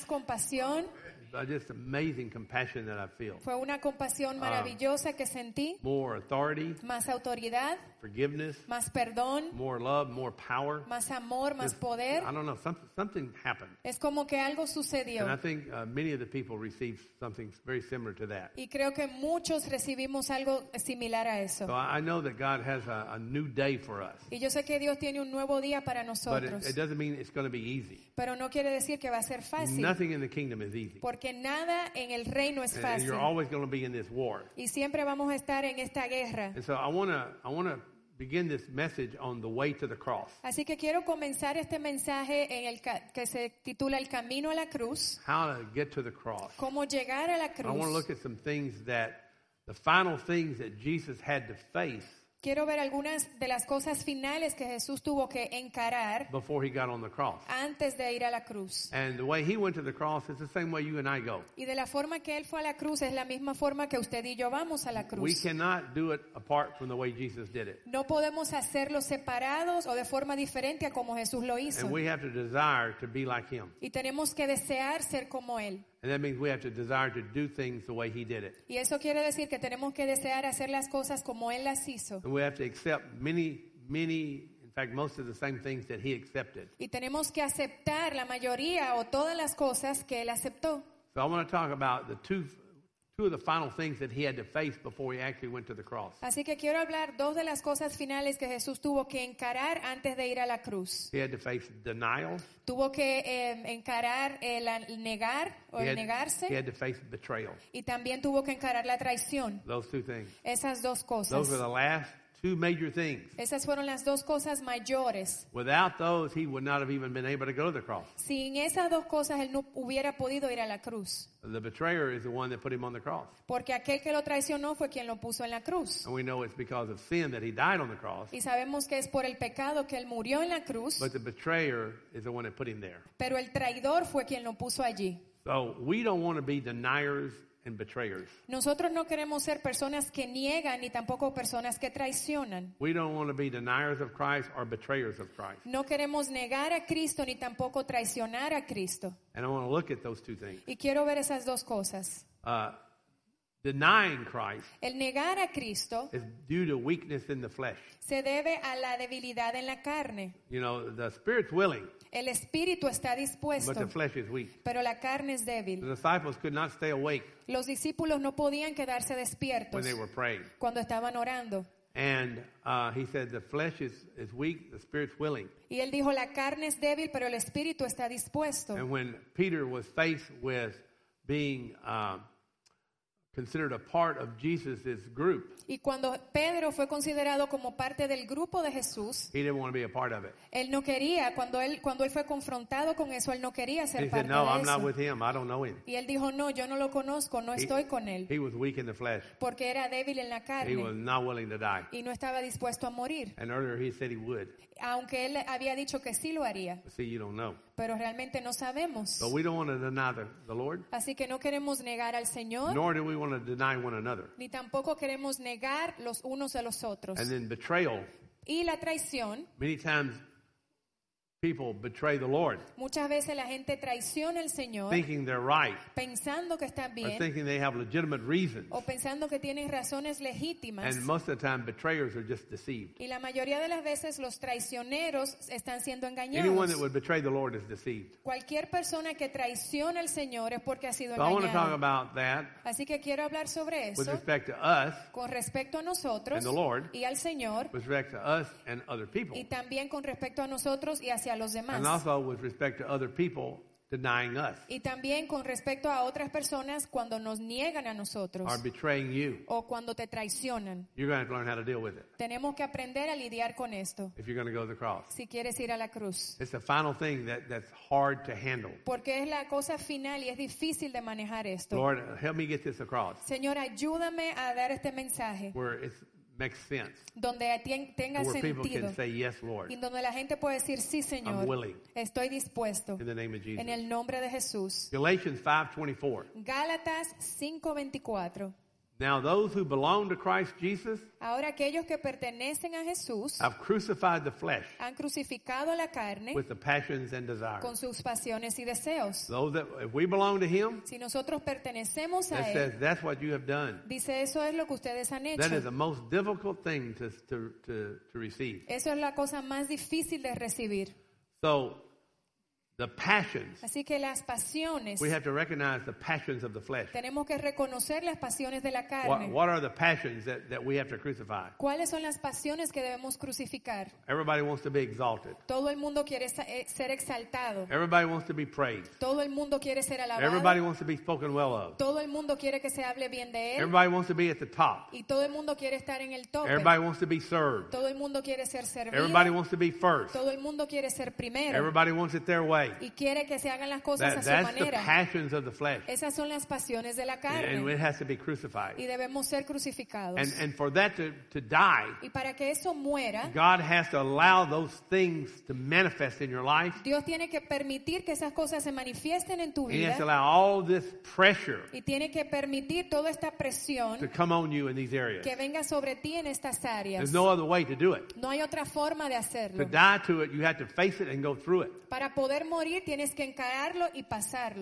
más compasión. Just amazing compassion that I feel. Fue una compasión maravillosa que sentí. More authority, Más autoridad, forgiveness, más perdón, more love, more power. más amor, más Just, poder. I don't know, something happened. Es como que algo And I sucedió. think many of the people received something very similar to that. Y creo que muchos recibimos algo similar a eso. So I know that God has a new day for us. Y yo sé que Dios tiene un nuevo día para But nosotros. it doesn't mean it's going to be easy. Pero no quiere decir que va a ser fácil. Nothing in the kingdom is easy. Porque nada en el reino es And fácil. you're always going to be in this war. Y siempre vamos a estar en esta guerra. And so I want to begin this message on the way to the cross. Así que quiero comenzar este mensaje que se titula El camino a la cruz. How to get to the cross. Cómo llegar a la I want to cruz. look at some things the final things that Jesus had to face Quiero ver algunas de las cosas finales que Jesús tuvo que encarar before he got on the cross. antes de ir a la cruz. And the way he went to the cross is the same way you and I go. Y de la forma que Él fue a la cruz es la misma forma que usted y yo vamos a la We cruz. cannot do it apart from the way Jesus did it. No podemos hacerlo separados o de forma diferente a como Jesús lo hizo. And we have to desire to be like him. Y tenemos que desear ser como Él. And that means we have to desire to do things the way he did it. Y eso quiere decir que tenemos que desear hacer las cosas como Él las hizo. And we have to accept many, in fact, most of the same things that he accepted. Y tenemos que aceptar la mayoría o todas las cosas que Él aceptó. So I want to talk about the two of the final things that he had to face before he actually went to the cross. Así que quiero hablar dos de las cosas finales que Jesús tuvo que encarar antes de ir a la cruz. He had to face denial. Tuvo que encarar el negar o He el had negarse. to face betrayal. Y también tuvo que encarar la traición. Those two things. Esas dos cosas. Those were the last two major things. Esas fueron las dos cosas mayores. Without those, he would not have even been able to go to the cross. Sin esas dos cosas, Él no hubiera podido ir a la cruz. The betrayer is the one that put him on the cross. Porque aquel que lo traicionó fue quien lo puso en la cruz. And we know it's because of sin that he died on the cross. Y sabemos que es por el pecado que Él murió en la cruz. But the betrayer is the one that put him there. Pero el traidor fue quien lo puso allí. So we don't want to be deniers and betrayers. Nosotros no queremos ser personas que niegan ni tampoco personas que traicionan. We don't want to be deniers of Christ or betrayers of Christ. No queremos negar a Cristo ni tampoco traicionar a Cristo. And I want to look at those two things. Y quiero ver esas dos cosas. Denying Christ El negar a Cristo is due to weakness in the flesh. se debe a la debilidad en la carne. You know, the spirit's willing, El espíritu está but dispuesto, the flesh is weak. pero la carne es The débil. disciples could not stay awake Los discípulos no podían quedarse when despiertos they were praying. cuando estaban orando. And he said the flesh is weak, the spirit's willing. Y él dijo, la carne es débil, pero el espíritu está dispuesto. And when Peter was faced with being considered a part of Jesus' group, Y cuando Pedro fue considerado como parte del grupo de Jesús, he didn't want to be a part of it. él no quería, cuando él fue confrontado con eso, él no quería He ser said, parte no, de I'm not eso. with him. I don't know him. Y él dijo, no, yo no lo conozco, no estoy con él, He was weak in the flesh. porque era débil en la He was carne not willing to die. y no estaba dispuesto a morir, And earlier he said he would. aunque él había dicho que sí lo haría, But see, you don't know. pero realmente no sabemos. But we don't want to deny the Lord, Así que no queremos negar al Señor, nor do we want to deny one another. ni tampoco queremos negar los unos a los otros. And then betrayal. Y la traición, Many times people betray the Lord, muchas veces la gente traiciona al Señor thinking they're right, pensando que está or bien thinking they have legitimate reasons. o pensando que tienen razones legítimas. And most of the time, betrayers are just deceived. Y la mayoría de las veces los traicioneros están siendo Anyone engañados. that would betray the Lord is deceived. Cualquier persona que traiciona al Señor es porque ha sido So I want to talk engañado. about that Así que quiero hablar sobre with eso respect to us, con respecto a nosotros and the Lord, y al Señor, with respect to us and other people, y también con respecto a nosotros y hacia los and demás. also with respect to other people denying us Y también con respecto a otras personas cuando nos niegan a nosotros or betraying you. o cuando te traicionan. You're going to have to learn how to deal with it Tenemos que aprender a lidiar con esto if you're going to go to the cross. si quieres ir a la cruz. It's the final thing that's hard to handle. Porque es la cosa final y es difícil de manejar esto. Lord, help me get this across Señor, ayúdame a dar este mensaje where it makes sense, donde tenga where people sentido can say, yes, Lord, y donde la gente puede decir, sí, Señor, I'm willing. estoy dispuesto In the name of Jesus. en el nombre de Jesús. Galatians 5:24. Gálatas 5:24. Now those who belong to Christ Jesus Ahora aquellos que pertenecen a Jesús have crucified the flesh han crucificado la carne with the passions and desires. con sus pasiones y deseos. Those that, if we belong to Him, Si nosotros pertenecemos a that Él, says that's what you have done. dice eso es lo que ustedes han That is hecho. the most difficult thing to receive. Eso es la cosa más difícil de recibir. So the passions, Así que las pasiones, we have to recognize the passions of the flesh. tenemos que reconocer las pasiones de la What, carne. what are the passions that we have to crucify? ¿Cuáles son las pasiones que debemos crucificar? Everybody wants to be exalted. Todo el mundo quiere ser exaltado. Everybody wants to be praised. Todo el mundo quiere ser Everybody alabado. wants to be spoken well of. Todo el mundo quiere que se hable bien de él. Everybody wants to be at the top. Y todo el mundo quiere estar en el tope. Everybody wants to be served. Todo el mundo quiere ser servido. Everybody wants to be first. Todo el mundo quiere ser primero. Everybody wants it their way. Y quiere que se hagan las cosas a su That's the manera. passions of the flesh. Esas son las pasiones de la And carne. it has to be crucified. Y debemos ser crucificados. And for that to die, Y para que eso muera, God has to allow those things to manifest in your life. Dios tiene que permitir que esas cosas se manifiesten en tu And He has to vida. allow all this pressure Y tiene que permitir toda esta to presión come on you in these areas. que venga sobre ti en estas áreas. There's no other way to do it. No hay otra forma de To hacerlo. die to it, you have to face it and go through it. Para poder morir tienes que encararlo y pasarlo.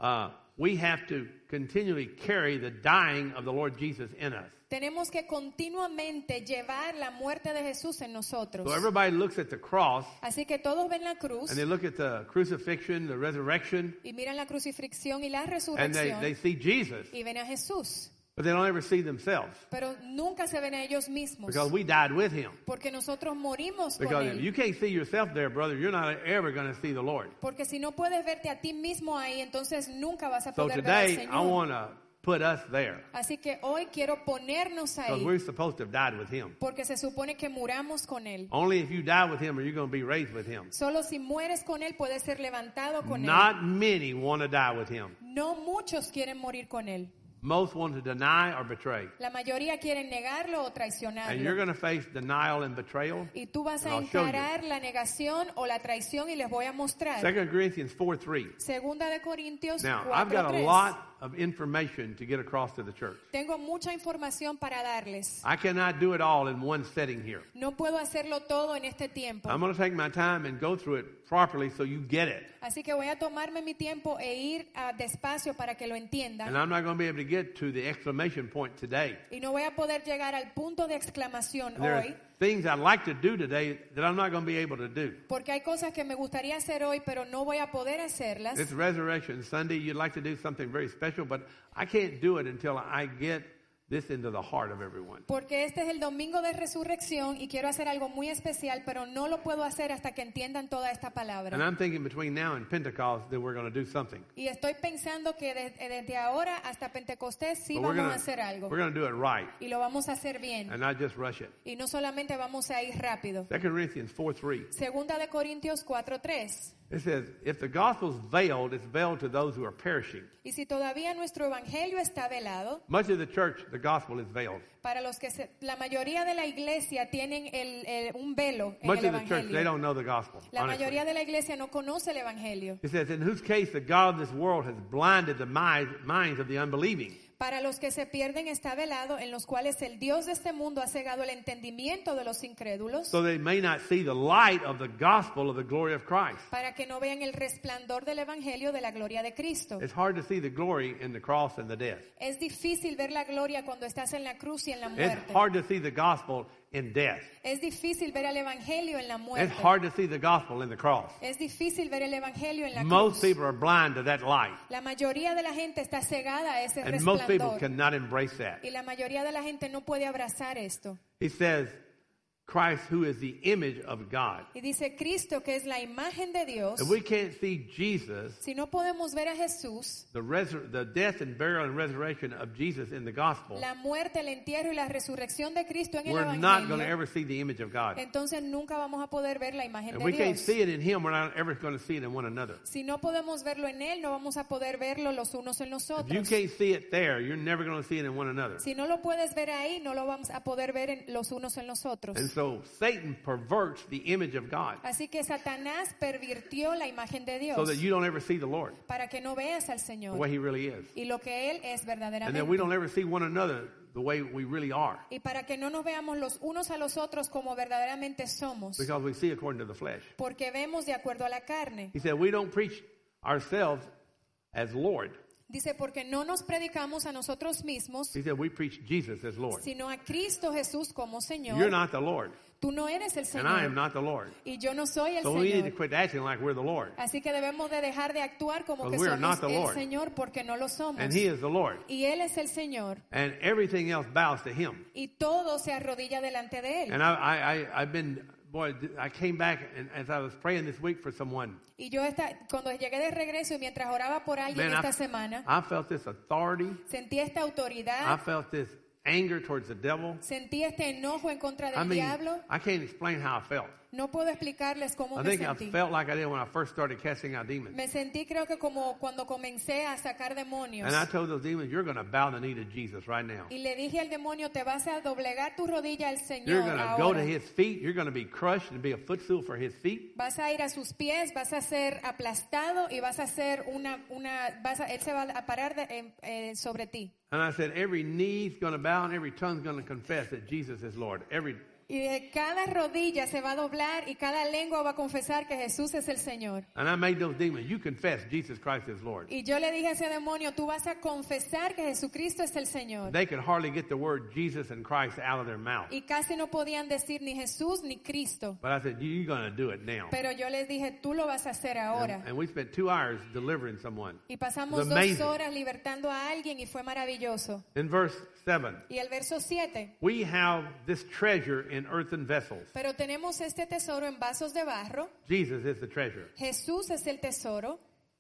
We have to continually carry the dying of the Lord Jesus in us. Tenemos que continuamente llevar la muerte de Jesús en nosotros. So everybody looks at the cross Así que todos ven la cruz and they look at the crucifixion, the resurrection, y miran la crucifixión y la and resurrección they see Jesus, y ven a Jesús. but they don't ever see themselves Pero nunca se ven a ellos mismos. because we died with Him. Porque nosotros morimos con Because if Él. you can't see yourself there, brother, you're not ever going to see the Lord. Porque si no puedes verte a ti mismo ahí, entonces nunca vas a So poder ver al today, I Señor. want to put us there Así que hoy quiero ponernos because ahí. we're supposed to have died with Him. Porque se supone que muramos con Él. Only if you die with Him are you going to be raised with Him. Solo si mueres con Él puedes ser levantado con Él. Not many want to die with Him. No muchos quieren morir con Él. Most want to deny or betray. La mayoría quieren negarlo o And you're traicionarlo. going to face denial and betrayal. Y tú vas a And I'll show you. encarar la negación o la traición y les voy a mostrar. 2 Corinthians 4:3. Segunda de Corintios Now, I've got a 4:3. lot of information to get across to the church. Tengo mucha información para darles. I cannot do it all in one setting here. No puedo hacerlo todo en este tiempo. I'm going to take my time and go through it properly so you get it. Así que voy a tomarme mi tiempo e ir despacio para que lo And entiendan. I'm not going to be able to get to the exclamation point today. Y no voy a poder llegar al punto de exclamación There hoy, are things I'd like to do today that I'm not going to be able to do. porque hay cosas que me gustaría hacer hoy, pero no voy a poder hacerlas. It's Resurrection Sunday. You'd like to do something very special, but I can't do it until I get this into the heart of everyone. Porque este es el domingo de resurrección y quiero hacer algo muy especial, pero no lo puedo hacer hasta que entiendan toda esta And palabra. I'm thinking between now and Pentecost that we're going to do something. Y estoy pensando que desde ahora hasta Pentecostés sí But vamos a hacer algo. we're going to do it right Y lo vamos a hacer bien. and not just rush it. Y no solamente vamos a ir rápido. 2 Corinthians 4:3. Segunda de Corintios 4:3. It says, if the gospel's veiled, it's veiled to those who are perishing. Y si todavía nuestro evangelio está velado, Much of the church, the gospel is veiled. para los que la mayoría de la iglesia tienen un velo en Much el of the church, they evangelio. don't know the gospel. La honestly. mayoría de la iglesia no conoce el evangelio. It says, in whose case the God of this world has blinded the minds of the unbelieving. Para los que se pierden está velado, en los cuales el Dios de este mundo ha cegado el entendimiento de los incrédulos, So they may not see the light of the gospel of the glory of Christ. para que no vean el resplandor del evangelio de la gloria de Cristo. It's hard to see the glory in the cross and the death. Es difícil ver la gloria cuando estás en la cruz y en la It's muerte. hard to see the gospel in death. Es difícil ver el evangelio en la It's muerte. hard to see the gospel in the cross. Es difícil ver el evangelio en la Most cruz. people are blind to that light. La mayoría de la gente está cegada a ese And most people resplandor. cannot embrace that. Y la mayoría de la gente no puede abrazar esto. He says, Christ, who is the image of God. Y dice Cristo, que es la imagen de Dios. If we can't see Jesus, Si no podemos ver a Jesús, the death and burial and resurrection of Jesus in the gospel, la muerte, el entierro y la resurrección de Cristo en el we're not going to evangelio, ever see the image of God. entonces nunca vamos a poder ver la imagen If de we can't Dios. see it in Him, we're not ever going to see it in one another. Si no podemos verlo en Él, no vamos a poder verlo los unos en los If you otros. can't see it there, you're never going to see it in one another. Si no lo puedes ver ahí, no lo vamos a poder ver en los unos en los otros. And so So Satan perverts the image of God Así que Satanás pervirtió la imagen de Dios so that you don't ever see the Lord para que no veas al the Señor way He really is. y lo que Él es And that we verdaderamente. don't ever see one another the way we really are Y para que no nos veamos los unos a los otros como verdaderamente somos, because we see according to the flesh. porque vemos de acuerdo a la carne. He said, we don't preach ourselves as Lord. Dice, porque no nos predicamos a nosotros mismos, He said, we preach Jesus as Lord. sino a Cristo Jesús como You're Señor. not the Lord, Tú no eres el and I am Señor not the Lord. y yo no soy el So we need to Señor. quit acting like we're the Lord. Así que debemos de dejar de actuar como que Because we are somos not the el Lord. Señor, porque no lo somos. And He is the Lord. Y Él es el Señor And everything else bows to Him. y todo se arrodilla delante de Él. And I've been, boy, I came back and as I was praying this week for someone, Y yo cuando llegué de regreso y mientras oraba por alguien man, esta semana, I felt this authority. sentí esta I autoridad, felt this anger towards the devil. sentí este enojo en contra I del mean, diablo. I can't explain how I felt. No puedo explicarles cómo I me think I sentí. felt like I did when I first started casting out demons. Me sentí creo que como cuando comencé a sacar demonios. And I told those demons, you're going to bow the knee to Jesus right now. Y le dije al demonio, te vas a doblegar tu rodilla al You're Señor going to go to ahora. His feet. You're going to be crushed and be a footstool for His feet. Vas a ir a sus pies, vas a ser aplastado y vas a ser él se va a parar sobre ti. And I said, every knee's going to bow and every tongue's going to confess that Jesus is Lord. Y de cada rodilla se va a doblar y cada lengua va a confesar que Jesús es el Señor. And I made those demons, you confess Jesus Christ is Lord. Y yo le dije a ese demonio, tú vas a confesar que Jesucristo es el Señor. They could hardly get the word Jesus and Christ out of their mouth. Y casi no podían decir ni Jesús ni Cristo. But I said, you're going to do it now. Pero yo les dije, tú lo vas a hacer ahora. And we spent 2 hours delivering someone. Y pasamos It was 2 amazing. horas libertando a alguien y fue maravilloso. In verse 7, Y el verso 7, we have this treasure in earthen vessels. pero tenemos este tesoro en vasos de barro. Jesus is the treasure. Jesús es el tesoro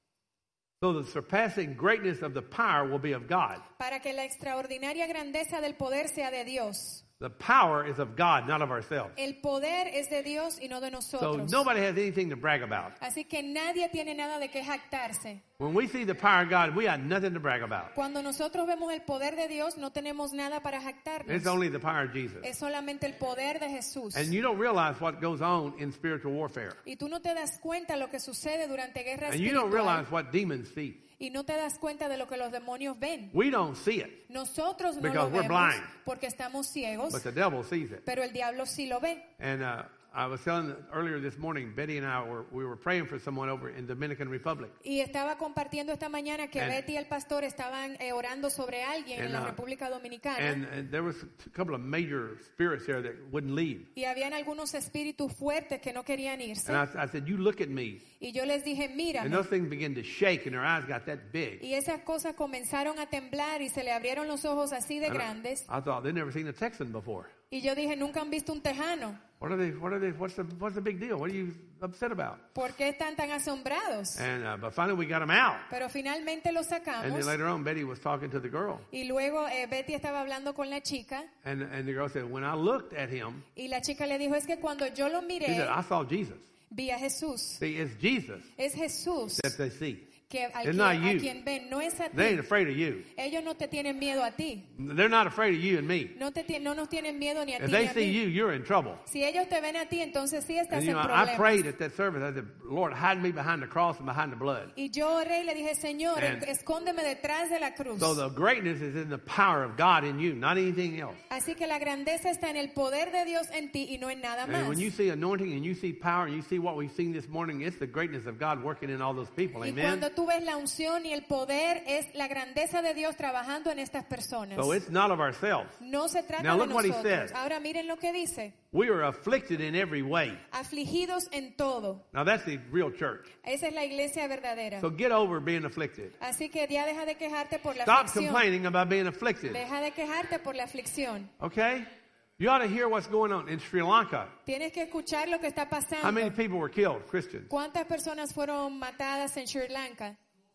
So the surpassing greatness of the power will be of God. para que la extraordinaria grandeza del poder sea de Dios. The power is of God, not of ourselves. El poder es de Dios y no de So nosotros. nobody has anything to brag about. Así que nadie tiene nada de qué jactarse. When we see the power of God, we got nothing to brag about. Cuando nosotros vemos el poder de Dios, no tenemos nada para jactarnos. It's only the power of Jesus. Es solamente el poder de Jesús. And you don't realize what goes on in spiritual warfare. Y tú no te das cuenta lo que sucede durante guerra And you don't realize espiritual. what demons see. Y no te das cuenta de lo que los demonios ven. We don't see it, Nosotros no Because lo we're vemos blind. porque estamos ciegos, but the devil sees it. pero el diablo sí lo ve. And I was telling earlier this morning, Betty and I were praying for someone over in Dominican Republic. Y estaba compartiendo esta mañana que And- Betty y el pastor estaban orando sobre alguien en la República Dominicana. And there was a couple of major spirits there that wouldn't leave. Y habían algunos espíritus fuertes que no querían irse. And I said, you look at me. Y yo les dije, And mírame. those things began to shake and their eyes got that big. Y esas cosas comenzaron a temblar y se le abrieron los ojos así de And grandes. I thought, they'd never seen a Texan before. Y yo dije, nunca han visto un tejano. What are they, what's the big deal? What are you upset about? ¿Por qué están tan asombrados? And, but finally we got them out. Pero finalmente lo And sacamos. then later on, Betty was talking to the girl. Y luego Betty estaba hablando con la chica. And the girl said, when I looked at him, Y la chica le dijo, es que cuando yo lo she miré, said, I saw Jesus. vi a Jesús. See, it's Jesus Es Jesús that they see. que It's not a you. quien ven, no es a They ain't ti. afraid of you. Ellos no te tienen miedo a ti. They're not afraid of you and me. No nos tienen miedo ni a If ti they ni a see mí. you, you're in trouble. Si ellos te ven a ti, entonces sí estás And you en know, I problemas. prayed at that service. I said, Lord, hide me behind the cross and behind the blood. Y yo oré y le dije, Señor, And- escóndeme detrás de la cruz. So the greatness is in the power of God in you, not anything else. Así que la grandeza está en el poder de Dios en ti y no en nada And más. when you see anointing and you see power and you see what we've seen this morning, it's the greatness of God working in all those people. Y Amen. cuando tú ves la unción y el poder, es la grandeza de Dios trabajando en estas personas. So it's not of ourselves. No se trata Now de look what he nosotros. says. Ahora miren lo que dice. We are afflicted in every way. Afligidos en todo. Now that's the real church. Esa es la iglesia verdadera. So get over being afflicted. Así que ya deja de quejarte por la Stop aflicción. complaining about being afflicted. Deja de quejarte por la aflicción. Okay? You ought to hear what's going on in Sri Lanka. Tienes que escuchar lo que está How many pasando. people were killed? Christians. ¿Cuántas personas fueron matadas en Sri Lanka?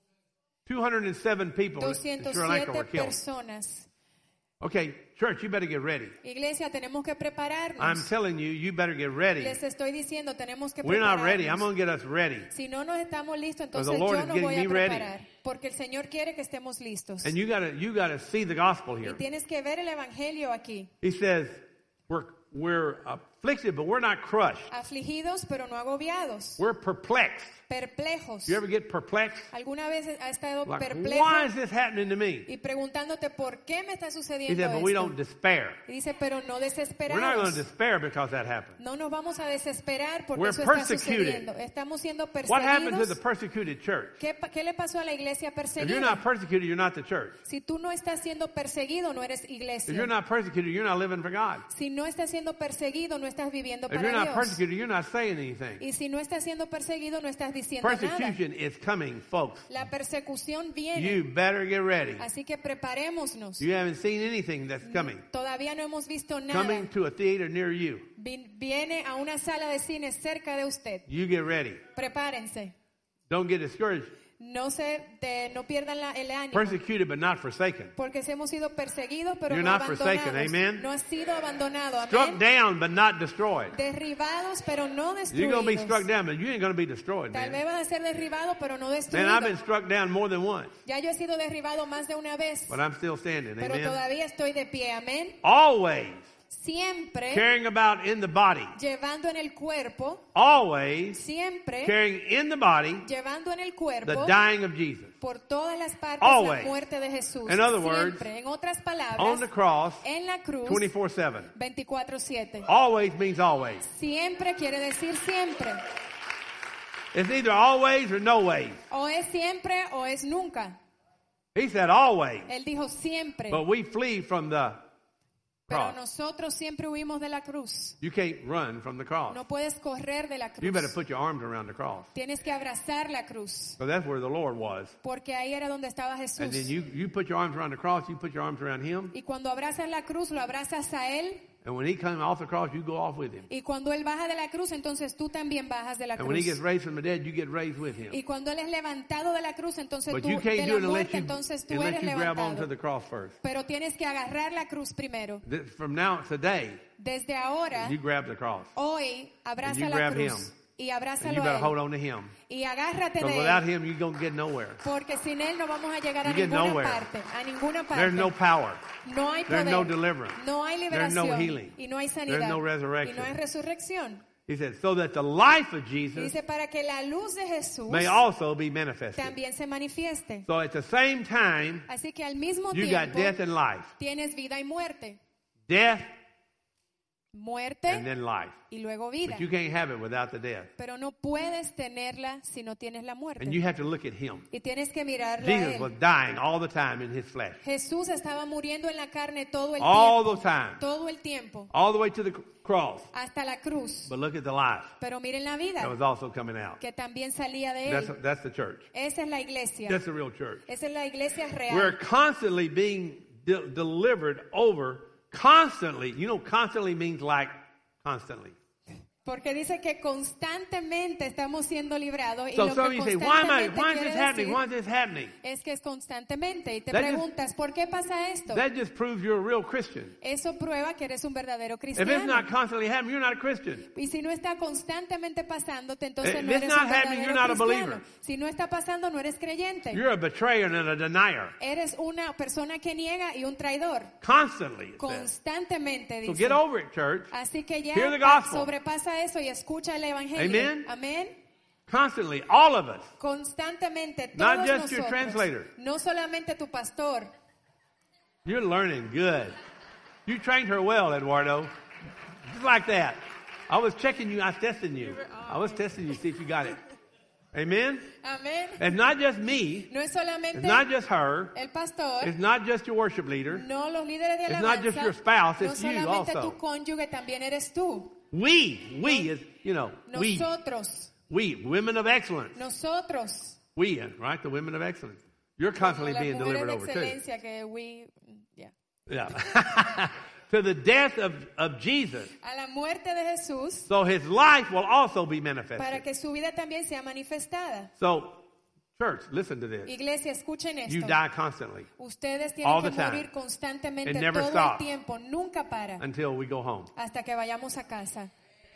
207 people in Sri Lanka 207 were killed. personas. Okay, church, you better get ready. Iglesia, tenemos que I'm prepararnos. telling you, you better get ready. Les estoy diciendo, tenemos que We're not ready. I'm prepararnos. going to get us ready. Si no nos estamos listos, Because the entonces Lord yo is no getting voy a me ready. preparar. Porque el Señor quiere que estemos listos. And you got to see the gospel Y here. tienes que ver el evangelio aquí. He says, we're afflicted, but we're not crushed. Afligidos, pero no agobiados. We're perplexed. Perplejos. You ever get perplexed? ¿Alguna vez ha estado Like, perplejo why is this happening to me? y preguntándote por qué me está He sucediendo said, but we esto? don't despair. Y dice, pero no We're not going to desesperados. despair because that happened. No nos vamos a desesperar porque We're eso está persecuted. sucediendo. Estamos siendo What happened to the perseguidos. persecuted church? ¿Qué le pasó a la iglesia If you're perseguida? not persecuted, you're not the church. Si tú no estás siendo perseguido, no eres If you're iglesia. not persecuted, you're not living for God. Si no estás siendo perseguido, no estás viviendo If you're para not Dios. persecuted, you're not saying anything. Y si no estás siendo perseguido, no estás diciendo nada. Persecution is coming, folks. La persecución viene. You better get ready. Así que preparémonos. You haven't seen anything that's coming. Todavía no hemos visto nada. Coming to a theater near you. Viene a una sala de cine cerca de usted. You get ready. Prepárense. Don't get discouraged. No pierdan el ánimo. Persecuted but not forsaken. Porque hemos sido perseguidos, pero You're no not forsaken, abandonados. amen? No has sido abandonado. Struck Amén. down but not destroyed. Derribados, pero no You're going to be destruidos. struck down, but you ain't going to be destroyed, Tal vez man. van a ser derribados, pero no Man, I've been destruidos. struck down more than once, Ya yo he sido derribado más de una vez, but I'm still standing, pero amen. todavía estoy de pie. Amén. Always Siempre carrying about in the body. llevando en el cuerpo, Always siempre carrying in the body llevando en el the cuerpo dying of Jesus. por todas las partes Always. la muerte de Jesús. In other words, Siempre, en otras On palabras, the cross, en la cruz 24/7. 24/7. Always means always. Siempre quiere decir siempre. It's either always or no ways. O es siempre o es nunca. He said always, Él dijo siempre. but we flee from the Pero cross. nosotros siempre huimos de la cruz. You can't run from the cross. No puedes correr de la You better cruz. put your arms around the cross. Tienes que abrazar la cruz. So that's where the Lord was. Porque ahí era donde estaba And Jesús. then you put your arms around the cross, you put your arms around him. Y cuando abrazas la cruz, lo abrazas a Él. And when he comes off the cross, you go off with him. Y cuando Él baja de la cruz, entonces tú también bajas de la And when he cruz. gets raised from the dead, you get raised with him. Y cuando Él es levantado de la cruz, entonces But tú you can't de do la it muerte, entonces tú eres unless you grab onto levantado. the cross first. Pero tienes que agarrar la cruz primero. From now, today, Desde ahora, you grab the cross. hoy, And abraza you la grab cruz. him. Y And abrázalo you a better hold Él. on to him. Y agárrate Because de without Él. him, you don't get nowhere. Porque sin Él no vamos a llegar a You get ninguna nowhere. parte. A ninguna parte. There's no power. No hay There's poder. no deliverance. No hay There's liberación. no healing. Y no hay sanidad. There's no resurrection. Y no hay resurrección. He said, so that the life of Y Jesus dice para que la luz de Jesús may also be manifested. también se manifieste. So at the same time, Así que al mismo you got tiempo death and life. tienes vida y muerte. Death Muerte and then life. y luego vida. But you can't have it without the death. Pero no puedes tenerla si no tienes la muerte. And you have to look at him. Y tienes que mirarlo a Jesus was Él. dying all the time in his flesh. Jesús estaba muriendo en la carne todo el All tiempo. the time. Todo el tiempo. All the way to the cross. Hasta la cruz. But look at the life Pero miren la that vida was also coming out. que también salía de That's, Él. that's the church. Esa es la iglesia. That's the real church. Esa es la iglesia We're real. constantly being delivered over. Constantly. You know, constantly means like constantly. Porque dice que constantemente estamos siendo librados. Y So lo some of que you say, why constantemente is quiere this happening? decir Why is this happening? es que es constantemente. Y te That just- preguntas, ¿por qué pasa esto? That just proves you're a real Christian. Eso prueba que eres un verdadero If it's cristiano. not constantly happening, you're not a Christian. Y si no está constantemente pasándote, entonces If no it's eres not un happening, verdadero you're not a cristiano. believer. Si no está pasando, no eres creyente. You're a betrayer and a denier. Eres una persona que niega y un traidor. Constantly. It says. Constantemente, So dice. get over it, church. Así que ya Hear the gospel. sobrepasa eso y escucha el evangelio. Amen. Amén. Constantly. All of us. Constantemente, Not todos just your nosotros. translator. No solamente tu pastor. You're learning good. You trained her well, Eduardo. Just like that. I was checking you. I was testing you. I was testing you to see if you got it. Amen? Amén. It's not just me. No es solamente It's not just her. el pastor. It's not just your worship leader. No los líderes de It's alabanza. not just your spouse, No it's you solamente also. tu cónyuge, también eres tú. We is, you know, Nosotros. we, women of excellence. Nosotros. We, right? The women of excellence. You're constantly Las being mujeres delivered de over too. excelencia que yeah. Yeah. To the death of Jesus. A la muerte de Jesús So his life will also be para manifested. que su vida también sea manifestada. So, church, listen to this. Iglesia, escuchen You esto. die constantly Ustedes all tienen the que time. morir constantemente It never todo stops. el tiempo. Nunca para until we go home. hasta que vayamos a casa.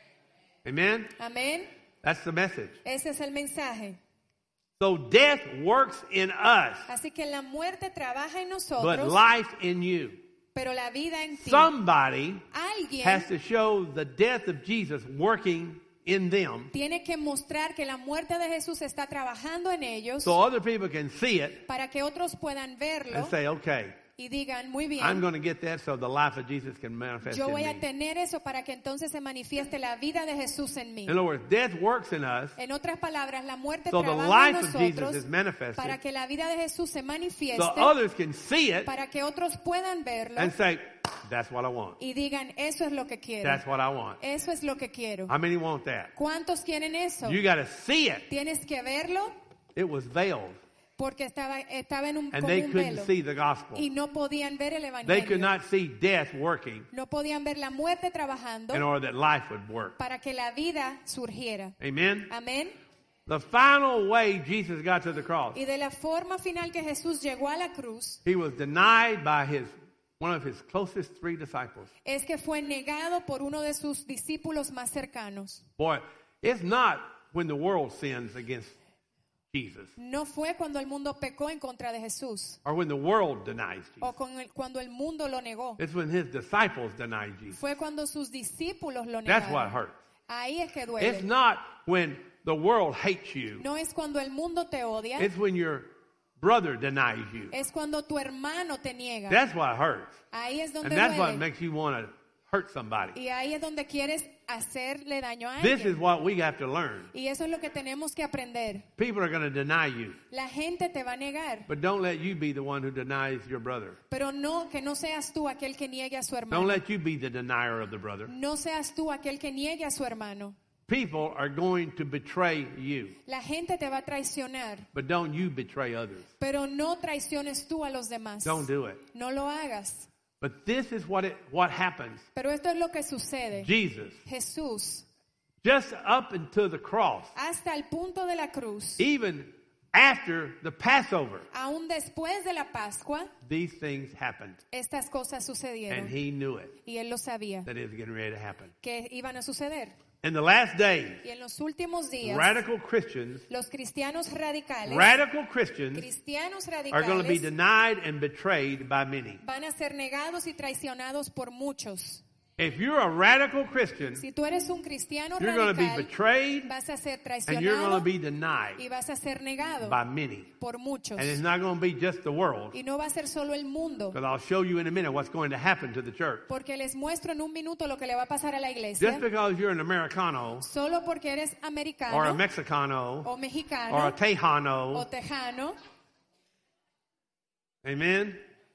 Amen? Amén. That's the message. Ese es el mensaje. So death works in us, Así que la muerte trabaja en but nosotros, life in you. pero la vida en ti. Somebody alguien has to show the death of Jesus working in them tiene que mostrar que la muerte de Jesús está trabajando en ellos so other people can see it para que otros puedan verlo and say, okay, y digan, muy I'm bien, going to get that so the life of Jesus can manifest yo in voy a me. tener eso para que entonces se manifieste la vida de Jesús en mí. In other words, death works in us En otras palabras, la muerte so the trabaja en life of Jesus nosotros is manifested para que la vida de Jesús se so manifieste, others can see it para que otros puedan verlo and say, that's what I want. y digan, eso es lo que quiero. That's what I want. Eso es lo que quiero. How many want that? ¿Cuántos quieren eso? You got to see it. Tienes que verlo It was veiled porque estaba en un, and como they un couldn't velo see the gospel. y no podían ver el They could evangelio. not see death working No podían ver la muerte trabajando in order that life would work. para que la vida surgiera. Amen? Amén. The final way Jesus got to the cross, Y de la forma final que Jesús llegó a la cruz he was denied by one of his closest 3 disciples. es que fue negado por uno de sus discípulos más cercanos. Boy, it's not when the world sins against Jesus No fue cuando el mundo pecó en contra de Jesús or when the world denies o Jesus. cuando el mundo lo negó. It's when his disciples deny Jesus. Fue cuando sus discípulos lo That's what negaron. hurts. Ahí es que It's duele. not when the world hates you. No es cuando el mundo te odia, It's when your brother denies you. es cuando tu hermano te niega. That's what hurts. Ahí es donde And that's what duele. makes you want to hurt somebody. Y ahí es donde quieres hacerle daño a This is alguien. what we have to learn. Y eso es lo que tenemos que aprender. People are going to deny you, La gente te va a negar, but don't let you be the one who denies your brother. pero no que no seas tú aquel que niegue a su Don't hermano. let you be the denier of the brother. No seas tú aquel que niegue a su hermano. People are going to betray you, La gente te va a traicionar, but don't you betray others. pero no traiciones tú a los demás. Don't do it. No lo hagas. But this is what happens. Pero esto es lo que sucede. Jesus, Jesús, just up until the cross, hasta el punto de la cruz, even after the Passover, aún después de la Pascua, these things happened. estas cosas sucedieron. And he knew it, Y él lo sabía, that it was getting ready to happen. que iban a suceder. In the last days, Y en los últimos días, radical Christians, los cristianos radicales, are cristianos going to be radicales denied and betrayed by many. van a ser negados y traicionados por muchos. If you're a radical Christian, Si tú eres un cristiano you're going to be radical, betrayed vas a ser and you're going to traicionado be denied y vas a ser negado by many. por muchos. And it's not going to be just the world, Y no va a ser solo el mundo, because I'll show you in a minute what's going to happen to the church. porque les muestro en un minuto lo que le va a pasar a la iglesia. Just because you're an Americano Solo porque eres or a americano Mexicano o or a mexicano o Tejano, tejano, amen,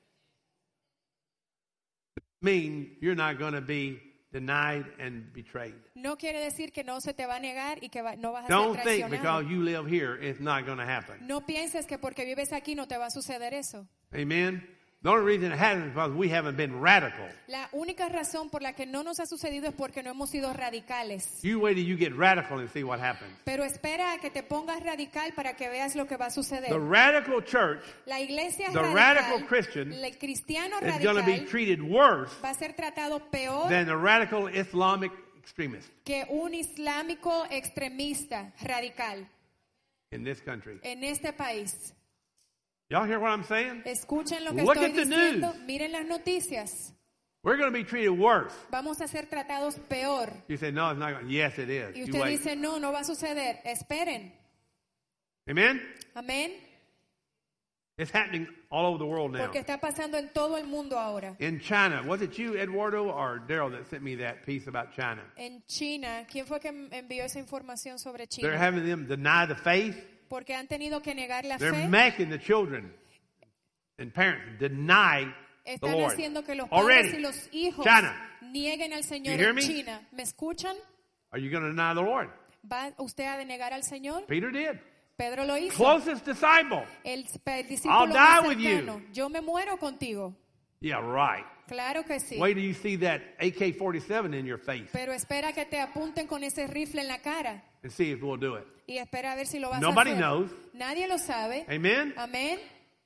mean you're not going to be denied and betrayed. no quiere decir que no se te va a negar y que no vas a Don't ser think traicionado. because you live here, it's not going to happen. No pienses que porque vives aquí no te va a suceder eso. Amen. The only reason it hasn't is because we haven't been radical. La única razón por la que no nos ha sucedido es porque no hemos sido radicales. You wait till you get radical and see what happens. Pero espera a que te pongas radical para que veas lo que va a suceder. The radical church La iglesia the radical, radical Christian el cristiano is going to be radical treated worse va a ser tratado peor than the radical Islamic extremist que un islámico extremista radical in this country. en este país. Y'all hear what I'm saying? Escuchen lo que Look estoy at the diciendo. news. Miren las noticias. We're going to be treated worse. Vamos a ser tratados peor. You say, no, it's not going to. Yes, it is. Y You usted wait. dice, no, no va a suceder. Esperen. Amen? Amén. It's happening all over the world now. Porque está pasando en todo el mundo ahora. In China, was it you, Eduardo, or Daryl that sent me that piece about China? En China, ¿quién fue que envió esa información sobre They're China? having them deny the faith. Porque han tenido que negar la They're fe. making the children and parents deny the Están Lord. haciendo que los padres Already. y los hijos China. nieguen al Señor You hear en me? China. ¿Me escuchan? Are you going to deny the Lord? ¿Va usted a denegar al Señor? Peter did. Pedro lo hizo. Closest disciple. El I'll discípulo die más with you. cercano. Yo me muero contigo. Yeah, right. Claro que sí. Wait till you see that AK-47 in your face Pero espera que te apunten con ese rifle en la cara. and see if we'll do it. Y espera a ver si lo vas Nobody a hacer. knows. Nadie lo sabe. Amen? Amén.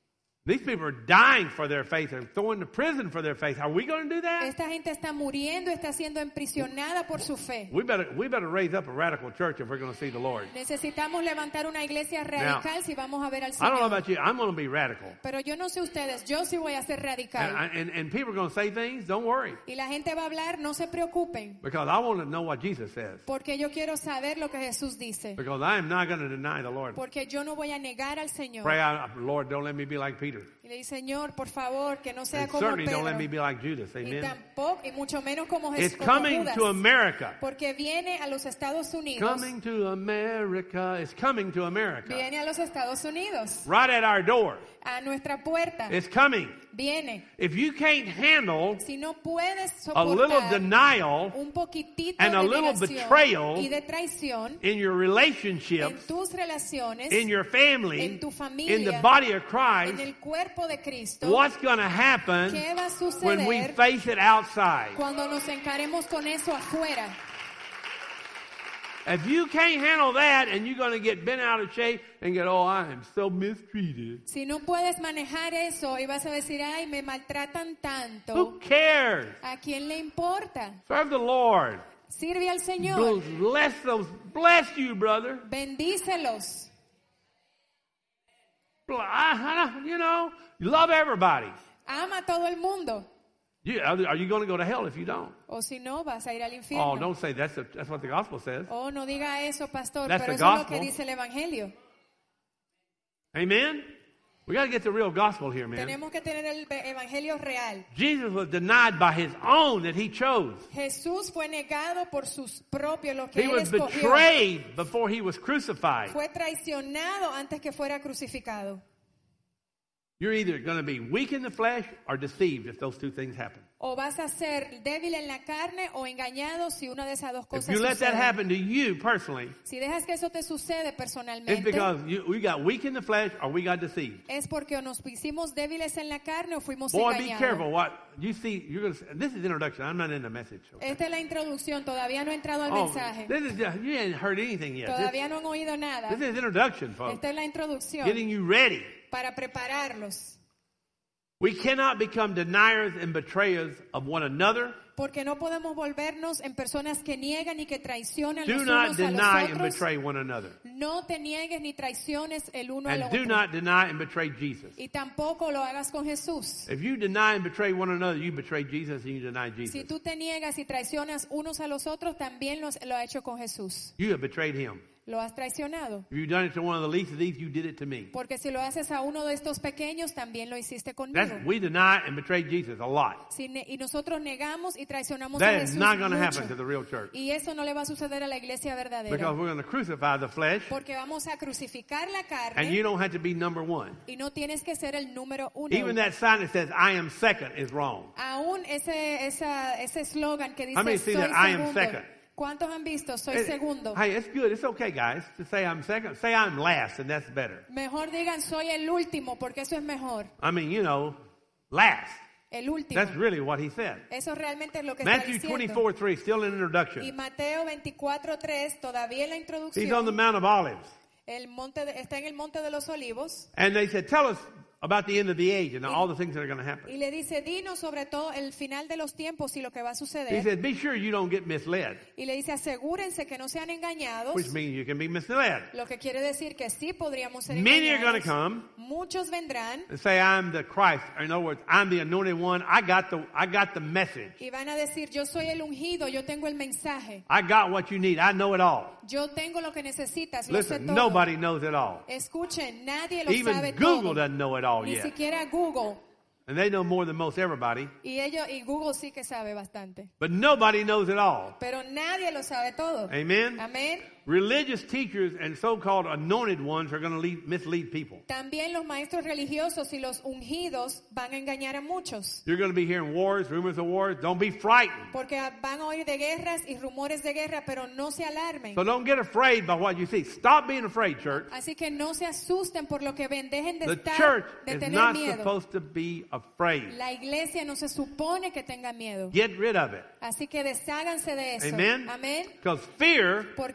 These people are dying for their faith and thrown to prison for their faith. Are we going to do that? Esta gente está muriendo, está siendo emprisionada por su fe. We better raise up a radical church if we're going to see the Lord. Necesitamos levantar una iglesia radical si vamos a ver al I don't know Señor. about you. I'm going to be radical. Pero yo no sé ustedes, yo sí voy a ser radical. And people are going to say things. Don't worry. Y la gente va a hablar, no se preocupen. Because I want to know what Jesus says. Porque yo quiero saber lo que Jesús dice. Because I am not going to deny the Lord. Porque yo no voy a negar al Señor. Pray out, Lord, don't let me be like Peter. Y le dice, Señor, por favor, que no sea And como certainly don't let me Pedro. be like Judas. Y Amen. tampoco, y mucho menos como It's Jesús. coming to America. Porque viene a los Estados Unidos. Coming to America. It's coming to America. Viene a los Estados Unidos. Right at our door. A nuestra puerta. It's coming. Viene. If you can't handle Si no puedes a little soportar denial un poquitito and a de little negación betrayal y de traición in your en relationships, tus relaciones, in your family, en tu in the familia, body of en Christ, el cuerpo de Cristo, what's going to happen ¿qué va a when we suceder face it outside? cuando nos encaremos con eso afuera? If you can't handle that and you're going to get bent out of shape and get, oh, I am so mistreated. Si no puedes manejar eso y vas a decir, ay, me maltratan Who tanto, cares? ¿a quién le importa? Serve the Lord. Sirve al Señor, Bless you, brother. bendícelos. You know, love everybody. Ama a todo el mundo. Are you going to go to hell if you don't? O si no, vas a ir al Oh, infierno. don't say that's what the gospel says. Oh, no diga eso, pastor, That's pero the eso es lo gospel. que dice el Evangelio. Amen? We got to get the real gospel here, man. Tenemos que tener el Evangelio real. Jesus was denied by his own that he chose. Jesús fue negado por sus propios, lo que He él was escogió. betrayed before he was crucified. Fue traicionado antes que fuera crucificado. You're either going to be weak in the flesh or deceived if those two things happen. O vas a ser débil en la carne o engañado si una de esas dos If cosas you let that sucede. happen to you personally, Si dejas que eso te sucede it's personalmente, because we got weak in the flesh or we got deceived. es porque o nos hicimos débiles en la carne o fuimos Boy, be careful engañados. what you see. You're going to. This is introduction. I'm not in the message. Okay? Esta es la introducción, todavía no he entrado al Oh, mensaje. this is just, you ain't heard anything yet. Todavía no han oído nada. This is introduction, folks. Esta es la introducción Getting you ready. para prepararlos. We cannot become deniers and betrayers of one another. Porque no podemos volvernos en personas que niegan y que traicionan Do los not unos a deny los and otros. betray one another. No te niegues ni traiciones el uno al And do otro. not deny and betray Jesus. Y tampoco lo hagas con Jesús. If you deny and betray one another, you betray Jesus and you deny Si Jesus. tú te niegas y traicionas unos a los otros, también lo ha hecho con Jesús. You have betrayed him. Lo has traicionado. If you've done it to one of the least of these, you did it to me. Porque si lo haces a uno de estos pequeños, también lo hiciste conmigo. We deny and betray Jesus a lot. Y nosotros negamos y traicionamos a That Jesús is not going to mucho. happen to the real church. Y eso no le va a suceder a la iglesia verdadera. Because we're going to crucify the flesh, Porque vamos a crucificar la carne. and you don't have to be number one. Y no tienes que ser el número uno. Even that sign that says, I am second, is wrong. Aún ese eslogan que How many dice see soy that I am segundo. second? ¿Cuántos han visto? Soy segundo. Hey, it's good. It's okay, guys, to say I'm second. Say I'm last, and that's better. Mejor digan soy el último porque eso es mejor. I mean, you know, last. El último. That's really what he said. Eso realmente es lo que Matthew está diciendo. 24:3, still in Y introduction. Mateo 24:3, todavía en la He's on introducción, the Mount of Olives. está en el monte de los olivos. And they said, tell us about the end of the age and all the things that are going to happen. Y le dice, dinos sobre todo el final de los tiempos y lo que va a He suceder. said, be sure you don't get misled, Y le dice, asegúrense que no sean engañados. which means you can be misled. Lo que quiere decir que sí podríamos ser Many are going to engañados. come Muchos vendrán and say, I'm the Christ. In other words, I'm the anointed one. I got the message. y van a decir, yo soy el ungido, yo tengo el mensaje. I got what you need. I know it all. Yo tengo lo que necesitas, lo sé Listen, todo. nobody knows it all. Escuchen, nadie lo Even sabe Google todo. doesn't know it all Ni yet. siquiera Google. And they know more than most everybody. Y Google sí que sabe bastante. But nobody knows it all. Pero nadie lo sabe todo. Amen? Amén. Religious teachers and so-called anointed ones are going to mislead people. También los maestros religiosos y los ungidos van a engañar a muchos. You're going to be hearing wars, rumors of wars. Don't be frightened. Porque van a oír de guerras y rumores de guerra, pero no se alarmen. So don't get afraid by what you see. Stop being afraid, church. Así que no se asusten por lo que ven. Dejen de The estar, church de is tener not miedo. supposed to be afraid. La iglesia no se supone que tenga miedo. Get rid of it. Así que desháganse de eso. Amen? Amén. Because fear Porque el miedo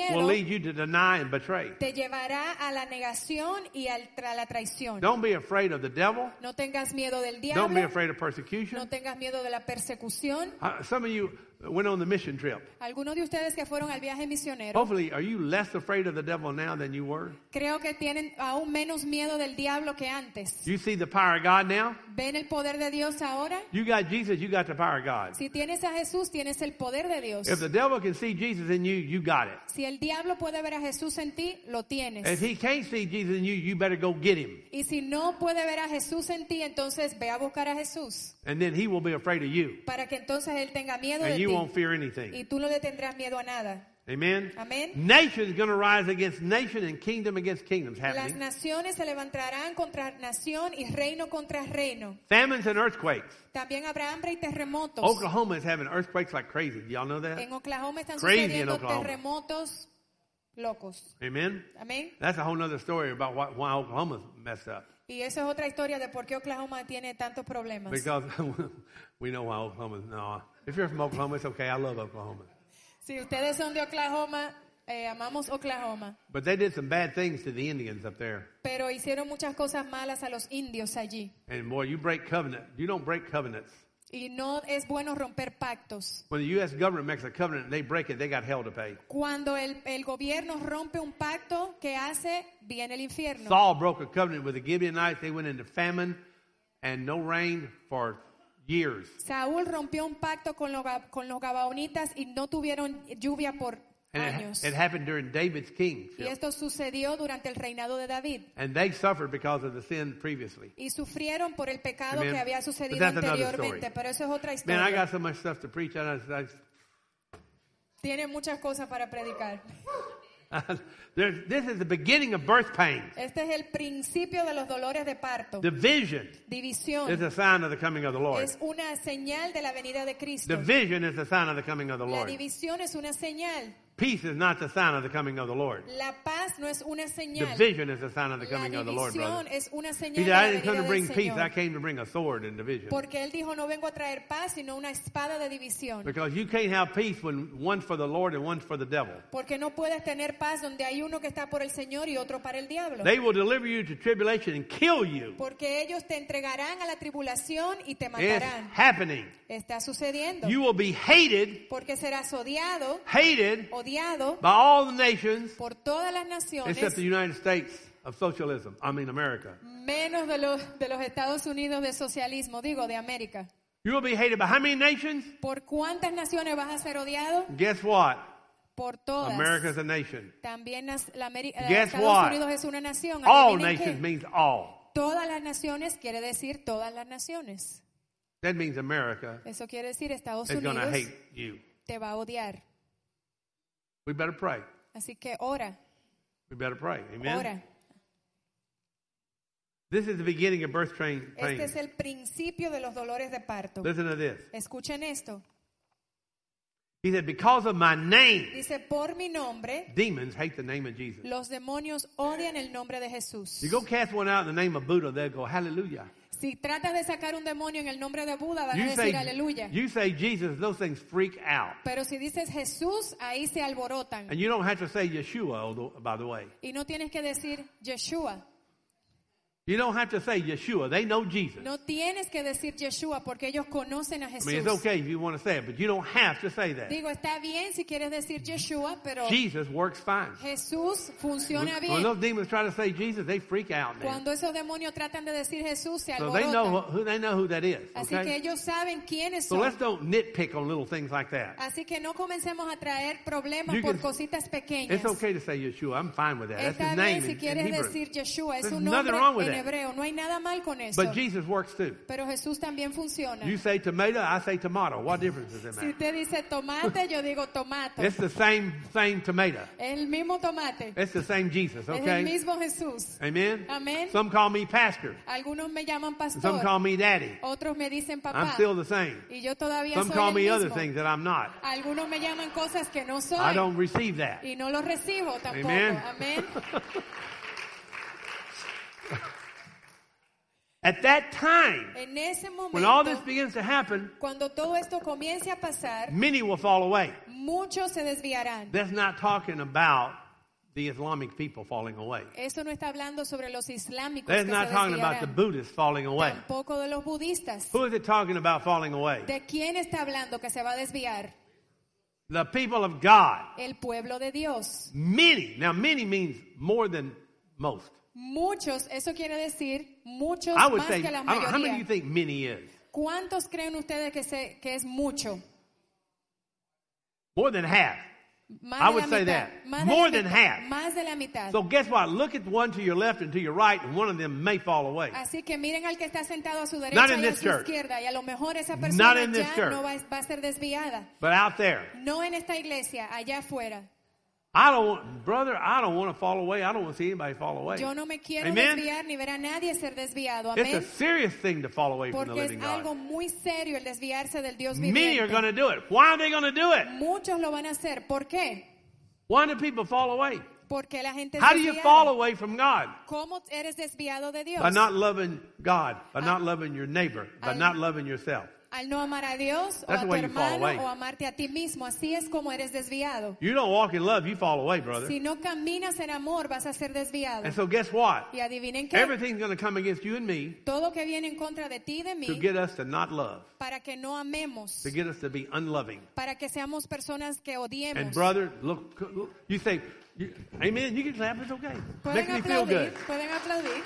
miedo lead you to deny and betray. te llevará a la negación y a la traición. Don't be afraid of the devil. No tengas miedo del Don't be diablo. afraid of persecution. No tengas miedo de la persecución. Some of you went on the mission trip. Algunos de ustedes que fueron al viaje misionero, Hopefully, are you less afraid of the devil now than you were? creo que tienen aún menos miedo del diablo que antes. You see the power of God now? ¿Ven el poder de Dios ahora? You got Jesus, you got the power of God. Si tienes a Jesús, tienes el poder de Dios. If the devil can see Jesus in you, you got it. Si el diablo puede ver a Jesús en ti, lo If tienes. he can't see Jesus in you, you better go get him. Y si no puede ver a Jesús en ti, entonces ve a buscar a Jesús. And then he will be afraid of you. Para que entonces Él tenga miedo And de you ti. won't fear anything. Y tú no le tendrás miedo a nada. Amen? Amén. Nation is going to rise against nation and kingdom against kingdoms Las happening. naciones se levantarán contra nación y reino contra reino. Famines and earthquakes. También habrá hambre y terremotos. Oklahoma is having earthquakes like crazy. Do y'all know that? En Oklahoma están Crazy in sucediendo Oklahoma. terremotos locos. Amen? Amén. That's a whole other story about why Oklahoma's messed up. Y eso es otra historia de por qué Oklahoma tiene tantos problemas. Because we know why Oklahoma's... No, if you're from Oklahoma, it's okay. I love Oklahoma. Si ustedes son de Oklahoma, amamos Oklahoma. But they did some bad things to the Indians up there. Pero hicieron muchas cosas malas a los indios allí. And boy, you break covenant. You don't break covenants. Y no es bueno romper pactos. When the U.S. government makes a covenant and they break it, they got hell to pay. Cuando el gobierno rompe un pacto, ¿qué hace? Viene el infierno. Saul broke a covenant with the Gibeonites. They went into famine and no rain for years. Saúl rompió un pacto con los gabaonitas y no tuvieron lluvia por And años. it happened during David's Y kingship. esto sucedió durante el reinado de David. And they suffered because of the sin previously. Y sufrieron por el pecado Amen. que había But sucedido that's another anteriormente. story. Pero eso es otra Man, I historia. got so much stuff to preach. Tiene muchas cosas para predicar. This is the beginning of birth pains. Este es el principio de los dolores de parto. Division División is a sign of the coming of the Lord. es una señal de la venida de Cristo. Division is a sign of the coming of the La Lord. división es una señal. Peace is not the sign of the coming of the Lord. La paz no es una señal. Division is the sign of the La coming of the Lord, brother. división es una señal He de said, la I didn't come venida to bring del peace, I Señor. came to bring a sword and division. Porque él dijo, no vengo a traer paz, sino una espada de división. Because you can't have peace when one's for the Lord and one's for the devil. Porque no puedes tener paz donde hay uno que está por el Señor y otro para el diablo. They will deliver you to tribulation and kill you. Porque ellos te entregarán a la tribulación y te It's matarán. happening. Está sucediendo. You will be hated, Porque serás odiado, by all the nations por todas las naciones, except the United States of socialism. I mean America. menos de los Estados Unidos de socialismo, digo, de América. You will be hated by how many nations? ¿Por cuántas naciones vas a ser odiado? Guess what? Por todas. America is a nation. También Guess Estados what? Unidos es una nación. All ¿Adivinen nations qué? means all. Todas las naciones quiere decir todas las naciones. That means America Eso quiere decir Estados is going to Unidos hate you. te va a odiar. We better pray. Así que ora, We better pray. Amen. ora. This is the beginning of birth Este pains. es el principio de los dolores de parto. Listen to this. Escuchen esto. He said, because of my name, Dice, por mi nombre, demons hate the name of Jesus. los demonios odian el nombre de Jesús. You go cast one out in the name of Buddha, they'll go, hallelujah. Si tratas de sacar un demonio en el nombre de Buda, van a You decir say, aleluya. you say Jesus, those things freak out. Pero si dices Jesús, ahí se alborotan. And you don't have to say Yeshua, although, by the way. Y no tienes que decir Yeshua. You don't have to say Yeshua. They know Jesus. No tienes que decir Yeshua porque ellos conocen a I Jesús. mean, it's okay if you want to say it, but you don't have to say that. Digo, está bien si quieres decir Yeshua, pero Jesus works fine. Jesús funciona When bien. those demons try to say Jesus, they freak out, man. Cuando esos demonios tratan de decir Jesús, se So they know alborotan. who that is. Así que Okay? ellos saben quiénes So son. let's don't nitpick on little things like that. Así que no comencemos a traer problemas You por can- cositas pequeñas. It's okay to say Yeshua. I'm fine with that. That's Está his bien name si in quieres Hebrew. decir Yeshua, es There's un nothing nombre wrong with en that. hebreo, no hay nada mal con eso. But Jesus works too. Pero Jesús también funciona. You say tomato, I say tomato. What difference does it Si make? usted dice tomate, yo digo tomato. It's the same tomato. Es el mismo tomate. It's the same Jesus, Es el okay? mismo Jesús. Amen? Amén. Some call me pastor. Algunos me llaman Some pastor. call me daddy. Otros me dicen I'm papá. still the same. Y yo todavía Some soy call el me other mismo. things that I'm not. Algunos me llaman cosas que no soy. I don't receive that. Y no lo recibo tampoco. Amen. Amén. At that time, En ese when all this momento, begins to happen, cuando todo esto comience a pasar, many will fall away. muchos se desviarán. That's not talking about the Islamic people falling away. Eso no está hablando sobre los islámicos That's que not se talking about the desviarán. Buddhists falling away. Tampoco de los budistas. Who is it talking about falling away? ¿De quién está hablando que se va a desviar? The people of God. El pueblo de Dios. Many. Now, many means more than most. Muchos, eso quiere decir muchos I would más say, que la how many do you mayoría. think many is? ¿Cuántos creen ustedes que es mucho? More than half. Más I de would la say mitad. that. Más de More la than mitad. half. Más de la mitad. So guess what? Look at the one to your left and to your right, and one of them may fall away. Así que miren al que está sentado a su Not derecha in y a this su church. izquierda, y a lo mejor esa Not persona in this ya church. no va a ser desviada. But out there, No en esta iglesia, allá afuera. I don't want to fall away. I don't want to see anybody fall away. Yo no me quiero Amen? desviar ni ver a nadie ser desviado. It's a Amén. serious thing to fall away from the Porque living es algo God. muy serio el desviarse del Dios Many are going viviente. to do it. Why are they going to do it? Muchos lo van a hacer. ¿Por qué? Why do people fall away? Porque la gente es How do you desviada. fall away from God? ¿Cómo eres desviado de Dios? By not loving God, by not loving your neighbor, by not loving yourself. Al no amar a Dios o That's a the tu way you fall hermano away. o amarte a ti mismo. Así es como eres desviado. You don't walk in love, you fall away, brother. Si no caminas en amor, vas a ser desviado. And so guess what? Y adivinen qué. Everything's going to come against you and me Todo que viene en contra de ti y de to mí, get us to not love, para que no amemos, to get us to be unloving. para que seamos personas que And odiemos. brother, look, you say, amen, you can clap, it's okay. Makes Pueden me feel good. aplaudir, pueden aplaudir,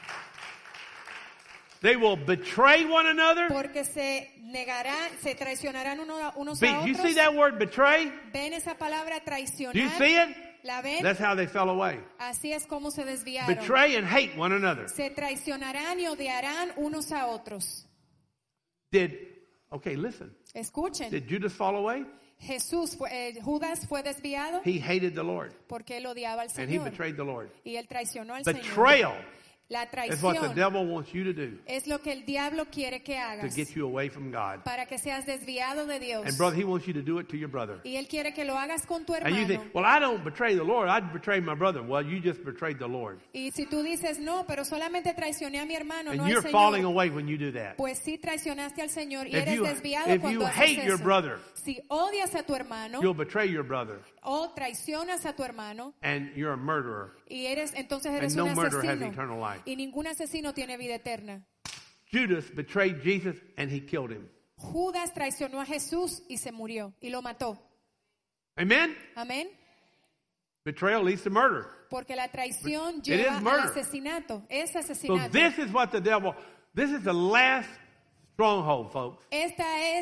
They will betray one another. porque se negarán, se traicionarán unos Do a you see otros. that word betray? ¿Ven esa palabra Do you traicionar? see it? ¿La ven? That's how they fell away. Así es como se desviaron. Betray and hate one another. Se traicionarán y odiarán unos a otros. Okay, listen. Escuchen, Did Judas fall away? Judas fue desviado He hated the Lord porque él odiaba al and he Señor betrayed the Lord. y él traicionó al Señor. Betrayal La is what the traición devil wants you to do es lo que el diablo quiere que to hagas get you away from God. para que seas desviado de Dios. And brother, he wants you to do it to your brother. Y él quiere que lo hagas con tu And hermano. you think, well, I don't betray the Lord. I betray my brother. Well, you just betrayed the Lord. Y si tú dices, no, pero solamente traicioné a mi hermano, no And al you're falling Señor, away when you do that. pues sí traicionaste al Señor y If eres you- desviado if cuando you haces hate your eso. brother, Si odias a tu hermano You'll betray your brother, o traicionas a tu hermano and you're a murderer. y entonces eres And no un murderer has asesino. eternal life. Y ningún asesino tiene vida eterna. Judas betrayed Jesus, and he killed him. Judas traicionó a Jesús y se murió y lo mató. Amen? Amén. Betrayal leads to murder. Porque la traición It lleva is al murder. asesinato. Es So asesinato. this is what the devil, this is the last stronghold, folks. Esta es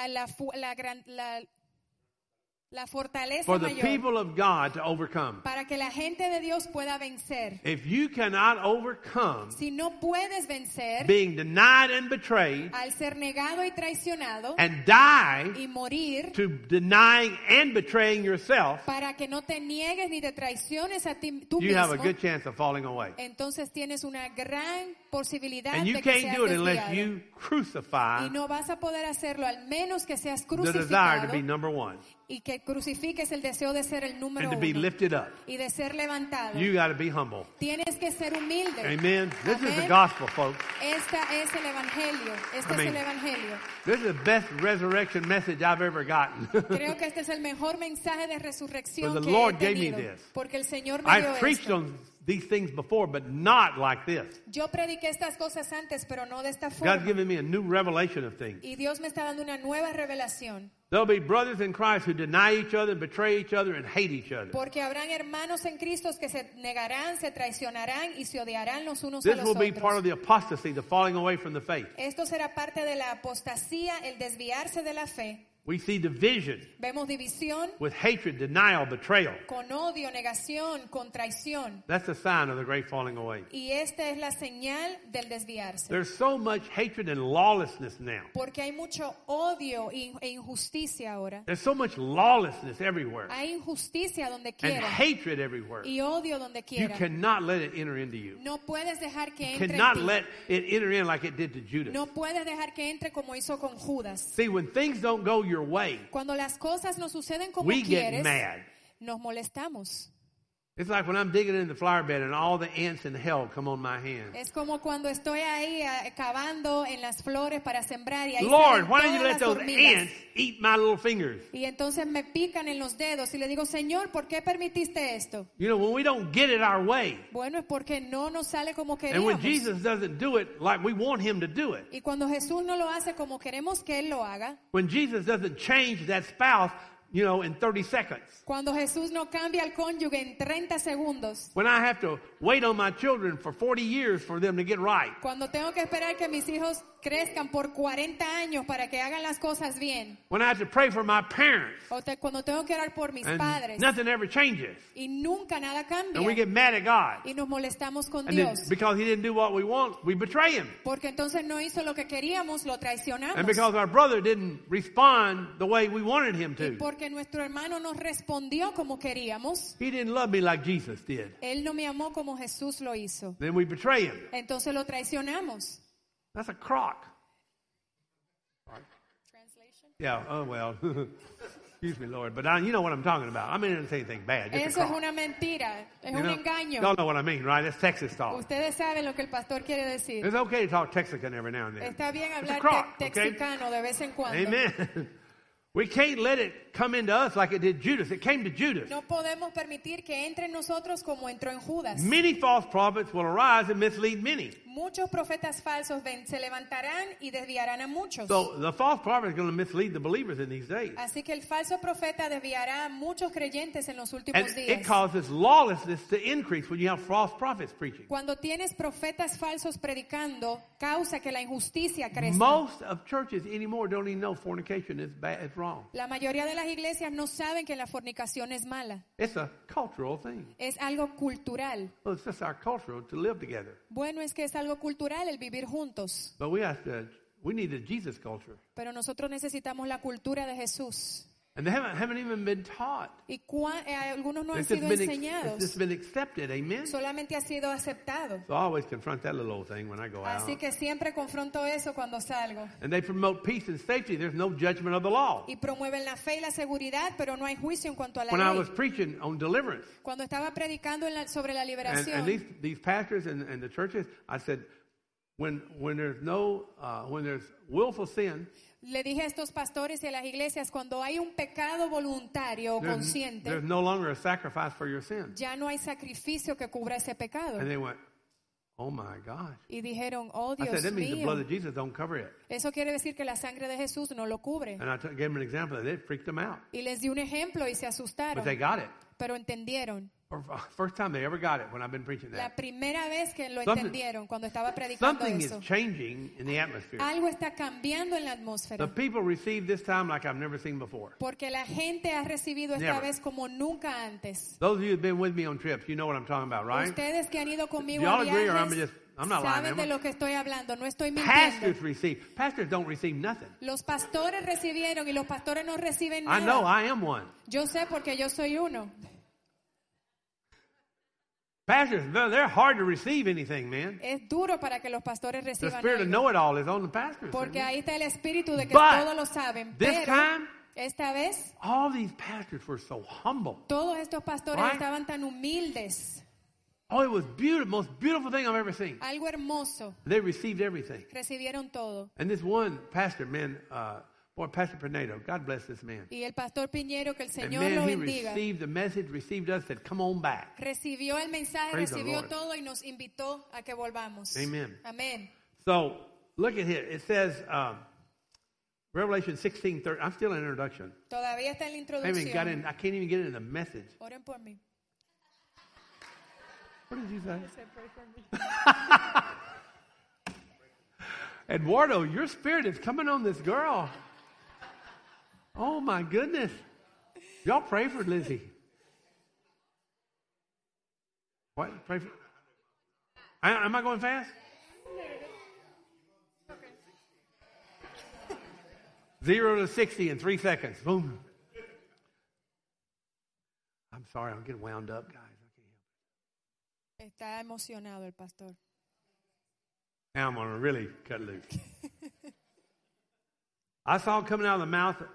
la fortaleza For the mayor people of God to overcome. para que la gente de Dios pueda vencer. If you cannot overcome Si no puedes vencer being denied and betrayed al ser negado y traicionado and die y morir to denying and betraying yourself, para que no te niegues ni te traiciones a ti tú you have a mismo, good chance of falling away. entonces tienes una gran posibilidad And you de que can't seas do it unless desviado. you crucify Y no vas a poder hacerlo al menos que seas the desire to crucificado be number one y que crucifiques el deseo de ser el número and to be uno lifted up. y de ser levantado. You got to be humble. Tienes que ser humilde. Amen. This is the Amén. gospel, folks. Esta es el evangelio. Este I es mean, el evangelio. This is the best resurrection message I've ever gotten. Creo que este es el mejor mensaje de resurrección For the que Lord he gave me tenido. this. Porque el Señor me dio I've preached esto. on these things before, but not like this. Yo prediqué estas cosas antes, pero no de esta God's forma. given me a new revelation of things. Y Dios me está dando una nueva revelación. There'll be brothers in Christ who deny each other, betray each other, and hate each other. Porque habrán hermanos en Cristo que se negarán, se traicionarán y se odiarán los unos a This los will be part otros. of the apostasy, the falling away from the faith. Esto será parte de la apostasía, el desviarse de la fe. We see division Vemos división with hatred, denial, betrayal. con odio, negación, con traición. That's a sign of the great falling away. Y esta es la señal del desviarse. There's so much hatred and lawlessness now. Porque hay mucho odio e injusticia ahora. There's so much lawlessness everywhere Hay injusticia donde and quiera hatred everywhere. y odio donde You quiera. cannot let it enter into you. No puedes dejar que You entre en cannot ti. let it enter in like it did to Judas. No puedes dejar que entre como hizo con Judas. See, when things don't go your way, Cuando las cosas no suceden como we get quieres, mad. nos molestamos. It's like when I'm digging in the flower bed and all the ants in hell come on my hand. Es como cuando estoy ahí cavando en las flores para sembrar y ahí Lord, salen why don't you todas let las those hormigas. ants eat my little fingers? Y entonces me pican en los dedos y le digo, Señor, ¿por qué permitiste esto? You know, when we don't get it our way, Bueno, es porque no nos sale como and when queríamos. Jesus doesn't do it like we want him to do it, Y cuando Jesús no lo hace como queremos que Él lo haga, when Jesus doesn't change that spouse, you know, in 30 seconds, cuando Jesús no cambia al cónyuge en 30 segundos, when I have to wait on my children for 40 years for them to get right, cuando tengo que esperar que mis hijos crezcan por 40 años para que hagan las cosas bien, when I have to pray for my parents, cuando tengo que orar por mis and padres nothing ever changes, y nunca nada and we cambia get mad at God, y nos molestamos con and then Dios, because he didn't do what we want, we betray him. porque entonces no hizo lo que queríamos, lo traicionamos. And because our brother didn't respond the way we wanted him Y to. porque nuestro hermano nos respondió como queríamos, He didn't love me like Jesus did. Él no me amó como Jesús lo hizo. Then we betray him. Entonces lo traicionamos. That's a crock. Yeah, oh well. Excuse me, Lord. But you know what I'm talking about. I mean, I didn't say anything bad. Just Eso a es crock. una mentira, es You un know? engaño. Y'all know what I mean, right? That's Texas talk. Ustedes saben lo que el pastor quiere decir. It's okay to talk Texican every now and then. Está bien It's a hablar crock, okay? texicano de vez en cuando. Amen. We can't let it come into us like it did Judas. It came to Judas. No podemos permitir que entre en nosotros como entró en Judas. Many false prophets will arise and mislead many. Muchos profetas falsos se levantarán y desviarán a muchos. So the false prophet is going to mislead the believers in these days. Así que el falso profeta desviará a muchos creyentes en los And últimos it días. causes lawlessness to increase when you have false prophets preaching. Cuando tienes profetas falsos predicando, causa que la injusticia crezca. Most of churches anymore don't even know fornication is bad, it's wrong. La mayoría de las iglesias no saben que la fornicación es mala. It's a cultural thing. Es algo cultural. Well, it's just our culture to live together. Bueno, es que es algo cultural el vivir juntos. But we need a Jesus culture. Pero nosotros necesitamos la cultura de Jesús. And they haven't even been taught. Y algunos no han It's just sido been, enseñados. it's just been accepted. Amen? Solamente ha sido aceptado. So I always confront that little old thing when I go out. Así que siempre confronto eso cuando salgo. And they promote peace and safety. There's no judgment of the law. Y promueven la fe y la seguridad, pero no hay juicio en cuanto a la When I ley. was preaching on deliverance, Cuando estaba predicando sobre la liberación, and these pastors and the churches, I said, when there's willful sin, le dije a estos pastores y a las iglesias, cuando hay un pecado voluntario o consciente, there's no longer a sacrifice for your sin. ya no hay sacrificio que cubra ese pecado. And they went, oh my gosh. Y dijeron, oh I said, Dios that means the blood mío, of Jesus don't cover it. eso quiere decir que la sangre de Jesús no lo cubre. And I gave them an example, and it freaked them out. Y les di un ejemplo y se But asustaron, they got it. pero entendieron. First time they ever got it when I've been preaching La that. primera vez que lo Something- entendieron cuando estaba predicando Something is eso. changing in the atmosphere. Algo está cambiando en la The atmósfera. people receive this time like I've never seen before. Porque la gente ha recibido esta Never. vez como nunca antes. Those of you who've been with me on trips, you know what I'm talking about, right? Ustedes que han ido conmigo Do a y'all agree or viajes I'm not lying, saben am de I? lo que estoy hablando, no estoy Pastors mintiendo. Pastors don't receive nothing. Los pastores recibieron y los pastores no reciben I know, nada. I am one. Yo sé porque yo soy uno. Pastors, they're hard to receive anything, man. Es duro para que los pastores The reciban spirit of algo, know-it-all is on the pastors. porque ahí está el espíritu de que But todos lo saben. this Pero time- esta vez All these pastors were so humble. todos estos pastores Right. estaban tan humildes. Oh, it was beautiful, most beautiful thing I've ever seen. Algo hermoso. They received everything. Recibieron todo. And this one pastor, man, boy, Pastor Pernedo, God bless this man. Y el pastor Piñero, que el And Señor man, lo he bendiga, received the message, received us, said, come on back. recibió el mensaje, Praise the recibió Lord. todo y nos invitó a que volvamos. Amen. Amén. So, look at here. It says, Revelation 16:30. I'm still in introduction. Todavía está en la I haven't got introducción. in, I can't even get into the message. Oren por mí. What did you say? Eduardo, your spirit is coming on this girl. Oh my goodness. Y'all pray for Lizzie. What? Pray for. Am I going fast? 0 to 60 in 3 seconds. Boom. I'm sorry, I'm getting wound up, guys. I can't help Está emocionado el pastor. it. Now I'm going to really cut loose. I saw coming out of the mouth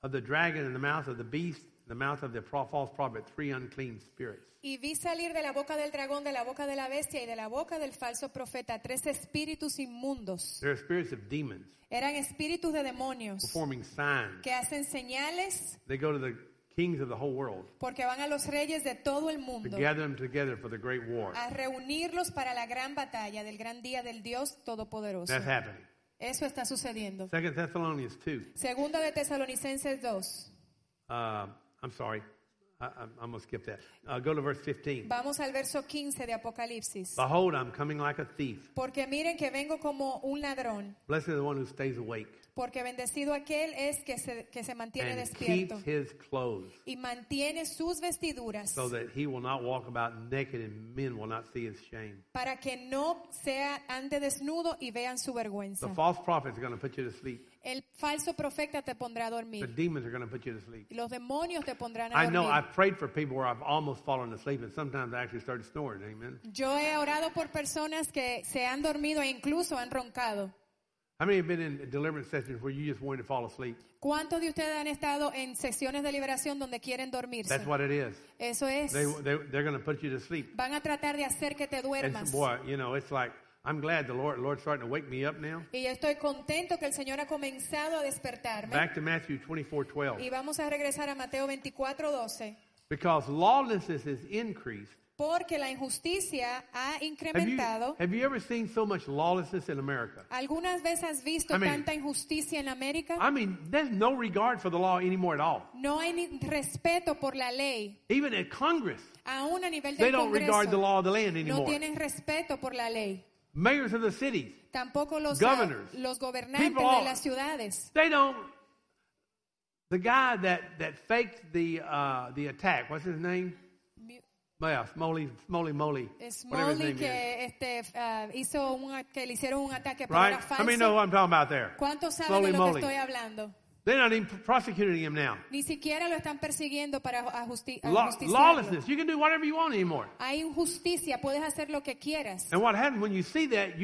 of the dragon and the mouth of the beast, the mouth of the false prophet, 3 unclean spirits. Y vi salir de la boca del dragón, de la boca de la bestia y de la boca del falso profeta 3 espíritus inmundos. There are spirits of demons Eran espíritus de demonios performing signs. que hacen señales They go to the kings of the whole world porque van a los reyes de todo el to mundo gather them together for the great war. a reunirlos para la gran batalla del gran día del Dios Todopoderoso. That's happening. Eso está sucediendo. 2 Thessalonians 2. Segunda de Tesalonicenses 2. I'm sorry. I'm going to skip that. Go to verse 15. Vamos al verso 15 de Apocalipsis. Behold, I'm coming like a thief. Porque miren que vengo como un ladrón. Blessed is the one who stays awake Porque bendecido aquel es que se mantiene and despierto keeps his clothes, y mantiene sus vestiduras so that he will not walk about naked and men will not see his shame. para que no ande desnudo y vean su vergüenza. The false prophets are going to put you to sleep. El falso profeta te pondrá a The dormir. demons are going to put you to sleep. Y los demonios te pondrán a I know dormir. I've prayed for people where I've almost fallen asleep and sometimes I actually started snoring. Amen. Yo he orado por personas que se han dormido e incluso han roncado. How many have been in deliverance sessions where you just wanted to fall asleep? ¿Cuántos de ustedes han estado en sesiones de liberación donde quieren dormirse? That's what it is. Eso es. They're going to put you to sleep. Van a tratar de hacer que te And duermas. boy, you know, it's like, I'm glad the Lord's starting to wake me up now. Y yo estoy contento que el Señor ha comenzado a despertarme. Back to Matthew 24:12. Y vamos a regresar a Mateo 24:12. Because lawlessness is increased. Porque la injusticia ha incrementado. Have you ever seen so much lawlessness in America? ¿Algunas veces has visto I mean- tanta injusticia en América? I mean, there's no regard for the law anymore at all. No hay ni respeto por la ley. Even at Congress, Aún a nivel they del don't regard the Congreso law of the land no anymore. tienen respeto por la ley. Mayors of the cities, Tampoco los Governors, gobernantes people all- de las ciudades. they don't. The guy that faked the attack, what's his name? Yeah, Smoley, Smoley whatever his name que is. que le hicieron un ataque pero Right? era How many know falso. what I'm talking about there? ¿Cuántos saben Smoley de lo que Moley. estoy hablando? They're not even prosecuting him now. Ni siquiera lo están persiguiendo para justiciarlo. Lawlessness. You can do whatever you want anymore. Hay injusticia, puedes hacer lo que quieras. And what happens when you see that,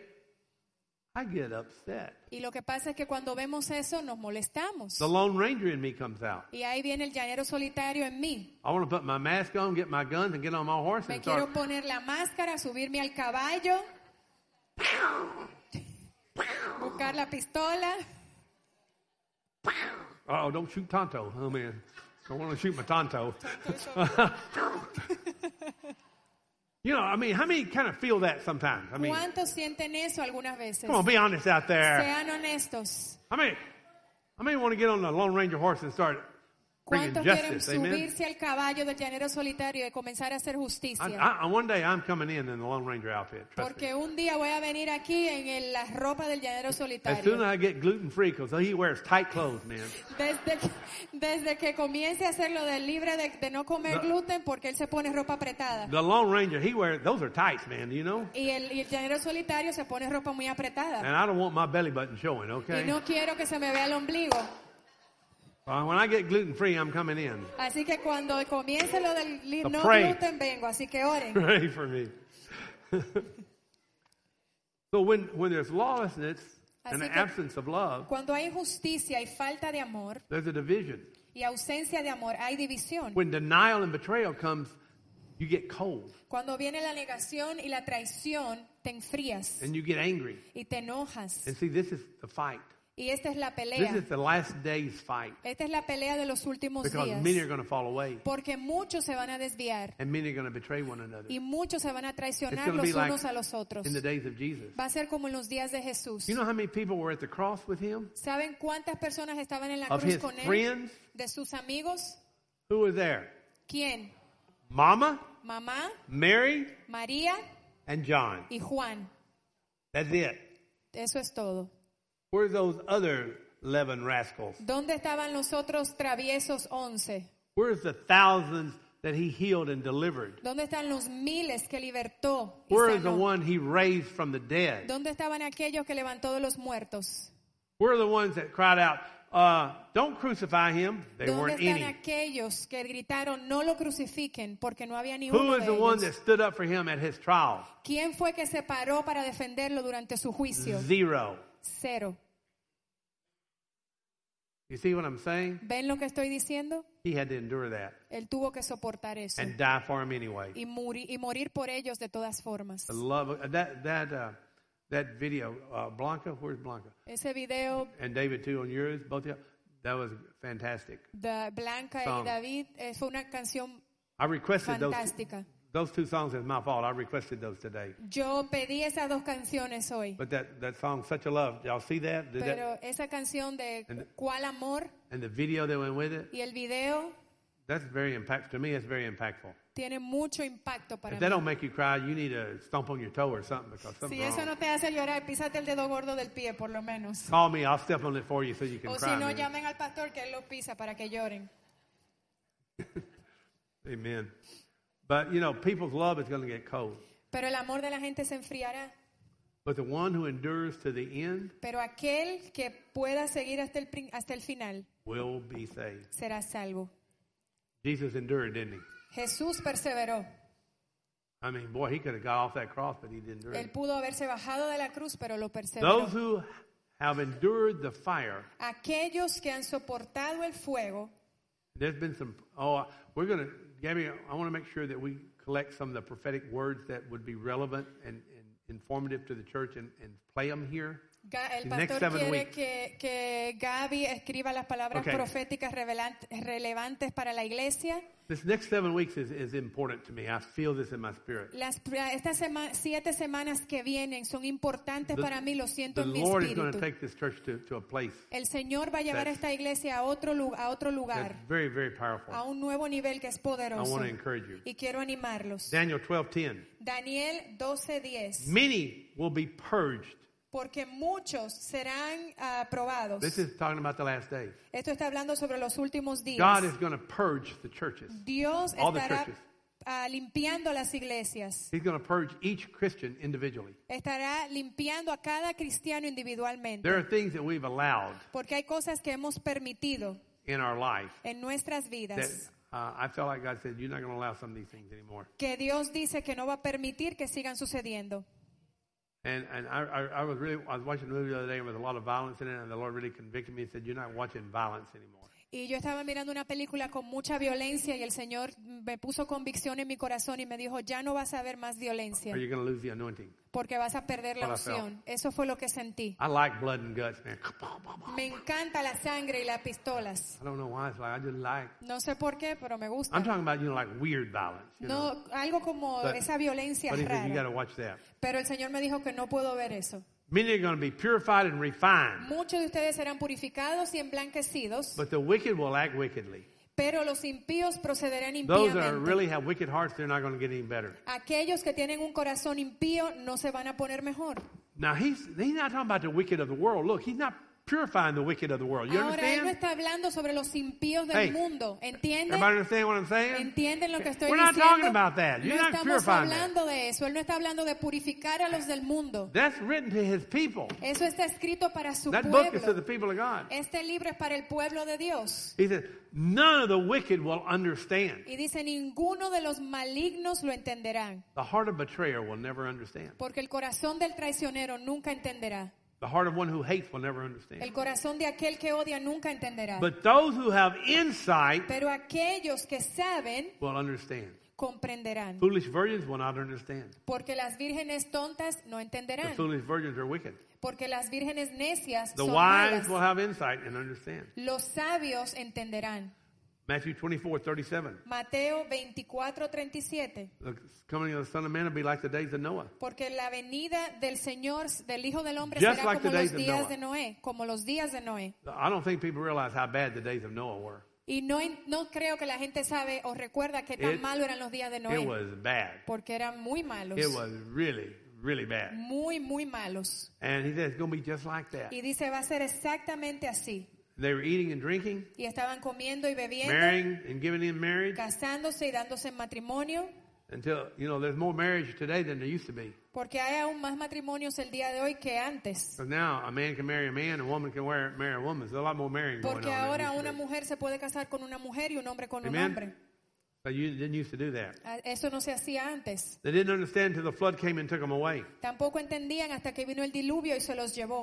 I get upset. Y lo que pasa es que cuando vemos eso nos molestamos. The Lone Ranger in me comes out. Y ahí viene el llanero solitario en mí. I want to put my mask on, get my guns, and get on my horse Me and quiero start. poner la máscara, subirme al caballo, buscar la pistola. Oh, don't shoot Tonto. Oh, man. I want to shoot my Tonto. You know, I mean, how many kind of feel that sometimes? I mean, ¿Cuántos sienten eso algunas veces? come on, be honest out there. Sean honestos. How many want to get on the Lone Ranger horse and start bringing ¿Cuántos quieren justice? Amen? subirse al caballo del llanero solitario y comenzar a hacer justicia? One day I'm coming in the Lone Ranger outfit. Trust me. Porque un día voy a venir aquí en la ropa del llanero As soon solitario. as I get gluten free, because he wears tight clothes, man. Desde que comience a hacerlo de libre de no comer gluten, porque él se pone ropa apretada. The Lone Ranger, those are tights, man. Do you know? Y el llanero solitario se pone ropa muy apretada. And I don't want my belly button showing, Y okay? no quiero que se me vea el ombligo. When I get gluten free, I'm coming in. Así que cuando comience lo del no pray. gluten vengo, así que oren. Pray for me. So when there's lawlessness and Así an que- absence of love, Cuando hay injusticia y falta de amor there's a division. y ausencia de amor, hay división. When denial and betrayal comes, you get cold Cuando viene la negación y la traición, te enfrías and you get angry. y te enojas. And see, this is the fight. Y esta es la This pelea. is the last day's fight. Esta es la pelea de los últimos Because días. many are going to fall away Porque muchos se van a desviar and many are going to betray one another. y muchos se van a It's traicionar going to be los like unos a los otros. in the days of Jesus. Va a ser como en los días de Jesús. You know how many people were at the cross with him? ¿Saben cuántas personas estaban en la Of cruz his con él? friends? De sus amigos. Who was there? ¿Quién? Mama, Mamá, Mary, María and John. y Juan. That's it. Eso es todo. Where's those other 11 rascals? ¿Dónde estaban los otros traviesos 11? Where's the thousands that he healed and delivered? ¿Dónde están los miles que libertó y Where is the sanó? one he raised from the dead? ¿Dónde estaban aquellos que levantó de los muertos? Where are the ones that cried out, don't crucify him? They ¿Dónde weren't están any. aquellos que gritaron no lo crucifiquen porque no había ni Who uno is de the one that ellos? stood up for him at his trial? ¿Quién fue que se paró para defenderlo durante su juicio? Zero. Cero. You see what I'm saying? ¿Ven lo que estoy diciendo? He had to endure that Él tuvo que soportar eso and die for him anyway. y morir por ellos de todas formas. I love that video. Blanca, where's Blanca? Ese video And David too on yours, both of you. That was fantastic. de Blanca Song. y David fue una canción I requested fantástica. those two songs. Is my fault. I requested those today. Yo pedí esas dos canciones hoy, But that song, Such a Love, y'all see that? pero esa canción de ¿Cuál amor? And the video that went with it, Y el video that's very impactful. To me, it's very impactful. tiene mucho impacto para If mí. that don't make you cry, you need to stomp on your toe or something because Si something's eso wrong. no te hace llorar, písate el dedo gordo del pie, por lo menos. Call me, I'll step on it for you so you can O si cry. no, man. llamen al pastor que él lo pisa para que lloren. Amen. But, you know, people's love is going to get cold. Pero el amor de la gente se enfriará. But the one who endures to the end Pero aquel que pueda seguir hasta el final will be saved. será salvo. Jesus endured, didn't he? Jesús perseveró. I mean, boy, he could have got off that cross, but he didn't endure. Él pudo haberse bajado de la cruz, pero lo perseveró. Those who have endured the fire, Aquellos que han soportado el fuego, there's been some, we're going to, Gabby, I want to make sure that we collect some of the prophetic words that would be relevant and informative to the church and play them here. el The next pastor 7 quiere weeks. que Gaby escriba las palabras Okay. proféticas relevantes para la iglesia. This next 7 weeks is important to me. I feel this in my spirit. Estas 7 semanas que vienen son importantes para mí, lo siento The en mi Lord is going to espíritu. take this church to a place El Señor va a llevar a esta iglesia a otro lugar, that's very, very powerful. a un nuevo nivel que es I poderoso. want to encourage you. Y quiero animarlos. Daniel 12:10. Daniel 12:10. Many will be purged. Porque muchos serán probados. This is talking about the last days. Esto está hablando sobre los últimos días. God is going to purge the churches. Dios all the estará churches. limpiando las iglesias. He's going to purge each Christian individually. Estará limpiando a cada cristiano individualmente. There are things that we've allowed Porque hay cosas que hemos permitido in our life en nuestras that vidas I felt like God said, you're not going to allow some of these things anymore. que Dios dice que no va a permitir que sigan sucediendo. And I was watching a movie the other day with a lot of violence in it, and the Lord really convicted me and said, you're not watching violence anymore. Y yo estaba mirando una película con mucha violencia y el Señor me puso convicción en mi corazón y me dijo, ya no vas a ver más violencia Or you're going to lose the anointing. porque vas a perder la What I felt. unción. Eso fue lo que sentí. I like blood and guts, man. Me encanta la sangre y las pistolas. I don't know why. It's like, I just like. No sé por qué, pero me gusta. I'm talking about, like weird violence. You know? No, algo como But- esa violencia But he said, you got rara. to watch that. Pero el Señor me dijo que no puedo ver eso. Many are going to be purified and refined, Muchos de ustedes serán purificados y emblanquecidos, but the wicked will act wickedly. pero los impíos procederán Those that impíamente. really have wicked hearts, they're not going to get any better. Aquellos que tienen un corazón impío no se van a poner mejor. Now, he's not talking about the wicked of the world. Look, he's not purifying the wicked of the world. You Ahora él no understand? está hablando sobre los impíos del Hey, mundo. ¿Entienden? Everybody understand what I'm saying? ¿Entienden lo que estoy We're not diciendo? talking about that. No You're not estamos purifying that. hablando de eso. Él no está hablando de purificar a los del mundo. That's written to his people. Eso está escrito para su That book is to the pueblo. people of God. Este libro es para el pueblo de Dios. He said, none of the wicked will understand. Y dice, ninguno de los malignos lo entenderán. The heart of betrayer will never understand. Porque el corazón del traicionero nunca entenderá. The heart of one who hates will never understand. El corazón de aquel que odia nunca entenderá. But those who have insight Pero aquellos que saben, will understand. comprenderán. Foolish virgins will not understand. Porque las vírgenes tontas no The entenderán. foolish virgins are wicked. Porque las vírgenes necias The son wise malas. will have insight and understand. Los sabios entenderán. Matthew 24:37. Mateo 24:37. The coming of the Son of Man will be like the days of Noah. Porque la venida del Señor, del Hijo del Hombre, Just será like como the los days of días Noah. de Noé. Como los días de Noé. I don't think people realize how bad the days of Noah were. Y no creo que la gente sabe o recuerda que tan malo eran los días de It Noé. was bad. Porque eran muy malos. It was really, really bad. Muy, muy malos. And he said it's going to be just like that. Y dice, va a ser exactamente así. They were eating and drinking, Y estaban comiendo y bebiendo, marrying and giving in marriage casándose y dándose en matrimonio. until, there's more marriage today than there used to be. Porque hay aún más matrimonios el día de hoy que antes. Because now a man can marry a man, a woman can marry a woman. There's a lot more marrying going on. Porque than ahora used to una be. mujer se puede casar con una mujer y un hombre con un Amen. hombre. But you didn't used to do that. Eso no se hacía antes. They didn't understand until the flood came and took them away. Tampoco entendían hasta que vino el diluvio y se los llevó.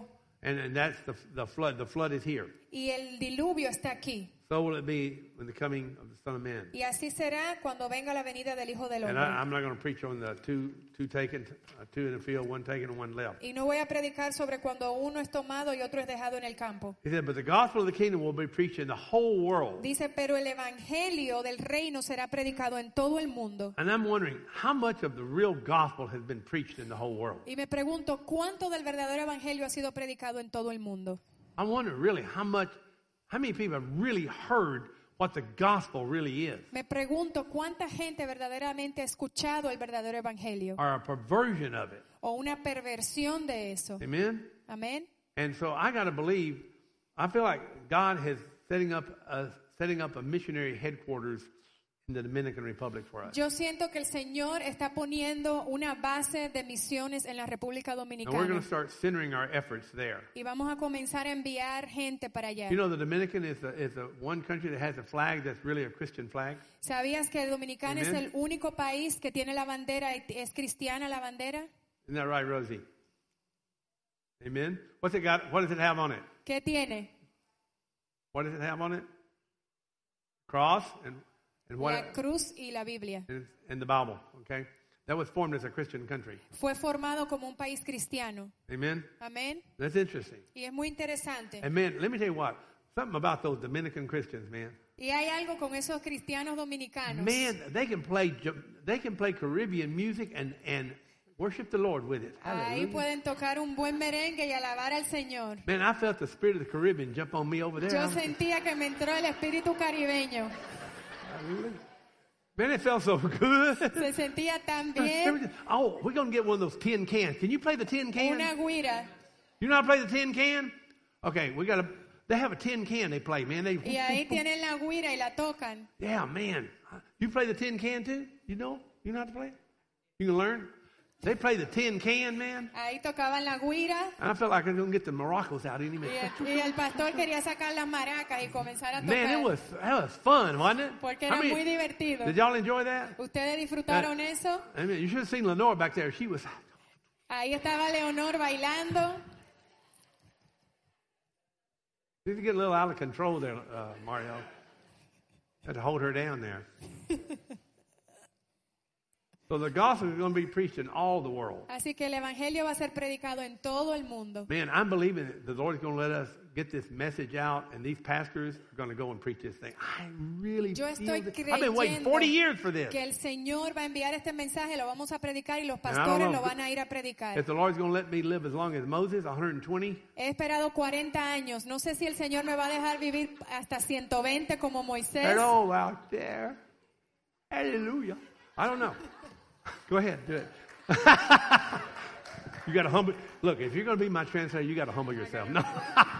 And that's the flood. The flood is here. Y el diluvio está aquí. So will it be when the coming of the Son of Man. Y así será cuando venga la venida del Hijo del And Hombre. I'm not going to preach on the two taken, two in the field, one taken and one left. Y no voy a predicar sobre cuando uno es tomado y otro es dejado en el campo. He said, but the gospel of the kingdom will be preached in the whole world. Dice, pero el evangelio del reino será predicado en todo el mundo. And I'm wondering how much of the real gospel has been preached in the whole world. Y me pregunto, ¿cuánto del verdadero evangelio ha sido predicado en todo el mundo? I wonder really how many people have really heard what the gospel really is. Me pregunto, ¿cuánta gente verdaderamente ha escuchado el verdadero evangelio? Or a perversion of it. O una perversión de eso. Amen? Amén. And so I got to believe, I feel like God is setting up a missionary headquarters in the Dominican Republic for us. Yo siento que el Señor está poniendo una base de misiones en la República And we're going Dominicana. to start centering our efforts there. Y vamos a comenzar a enviar gente para allá. You know, the Dominican is the one country that has a flag that's really a Christian flag. ¿Sabías que el dominicano es Amen. el único país que tiene la bandera, es cristiana la bandera? Isn't that right, Rosie? Amen? What's it got? What does it have on it? ¿Qué tiene? What does it have on it? Cross and what? La cruz y la Biblia. And the Bible, okay? That was formed as a Christian country. Fue formado como un país cristiano. Amen? Amén. That's interesting. Y es muy interesante. And man, let me tell you what. Something about those Dominican Christians, man. Y hay algo con esos cristianos dominicanos. Man, they can play Caribbean music and worship the Lord with it. Ahí Hallelujah. pueden tocar un buen merengue y alabar al Señor. Man, I felt the spirit of the Caribbean jump on me over there. Yo sentía que me entró el espíritu caribeño. Hallelujah. Man, it felt so good. Se sentía tan bien. Oh, we're going to get one of those tin cans. Can you play the tin can? Una guira. You know how to play the tin can? Okay, they have a tin can they play, man. Y ahí tienen la guira y la tocan. Yeah, man. You play the tin can too? You know how to play it? You can learn? They play the tin can, man. Ahí tocaban la guira. And I felt like I was going to get the maracas out any minute. Y el pastor quería sacar las maracas y comenzar a Man, tocar. that was fun, wasn't it? Porque How era many- muy divertido. Did y'all enjoy that? ¿Ustedes disfrutaron eso? I mean, you should have seen Lenore back there. She was... Ahí estaba Leonor bailando. Did you get a little out of control there, Mario? Had to hold her down there. So the gospel is going to be preached in all the world. Así que el evangelio va a ser predicado en todo el mundo. Man, I'm believing that the Lord is going to let us get this message out, and these pastors are going to go and preach this thing. I really Yo feel estoy this. I've been waiting 40 years for this. que el Señor va a enviar este mensaje, lo vamos a predicar y los And I don't pastores know lo van a ir a predicar. If the Lord's going to let me live as long as Moses, 120. He esperado 40 años. No sé si el Señor me va a dejar vivir hasta 120 como Moisés. Hello out there. Hallelujah. I don't know. Go ahead, do it. You got to humble. Look, if you're going to be my translator, you got to humble yourself. No.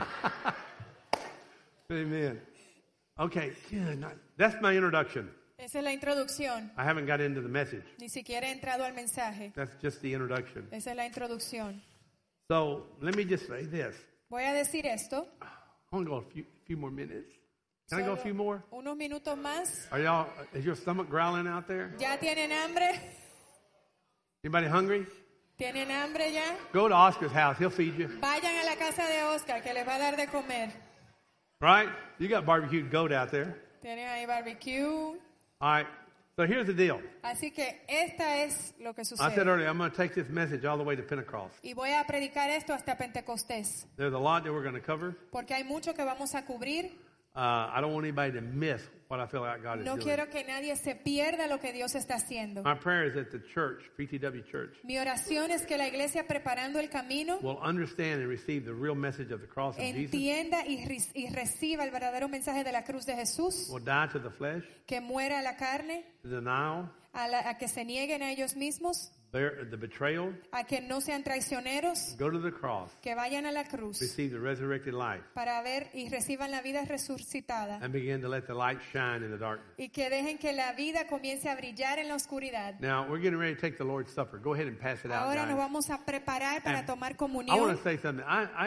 Amen. Okay, good night. That's my introduction. Esa es la introducción. I haven't got into the message. Ni siquiera he entrado al mensaje. That's just the introduction. Esa es la introducción. So let me just say this. Voy a decir esto. I want to go a few more minutes. Can I go a Solo few more? unos minutos más. Are y'all? Is your stomach growling out there? ¿Ya tienen hambre? Anybody hungry? ¿Tienen hambre ya? Go to Oscar's house. He'll feed you. Vayan a la casa de Oscar que les va a dar de comer. Right? You got barbecued goat out there. Tienen ahí barbecue. All right. So here's the deal. Así que esta es lo que I said sucede. earlier, I'm going to take this message all the way to Pentecost. Y voy a predicar esto hasta Pentecostés. There's a lot that we're going to cover. Porque hay mucho que vamos a cubrir. I don't want anybody to miss what I feel like God is No doing. quiero que nadie se pierda lo que Dios está haciendo. My prayer is that the church, PTW Church, Mi oración es que la iglesia preparando el camino will understand and receive the real message of the cross of Jesus, entienda y reciba el verdadero mensaje de la cruz de Jesús, will die to the flesh, que muera a la carne, the denial, a que se nieguen a ellos mismos, the betrayal, a que no sean traicioneros, go to the cross, que vayan a la cruz receive the resurrected life, para ver y reciban la vida resucitada and begin to let the light shine in the darkness. y que dejen que la vida comience a brillar en la oscuridad. Now, we're getting ready to take the Lord's Supper. Go ahead and pass it out, Ahora guys. nos vamos a preparar para And tomar I want comunión. to say something.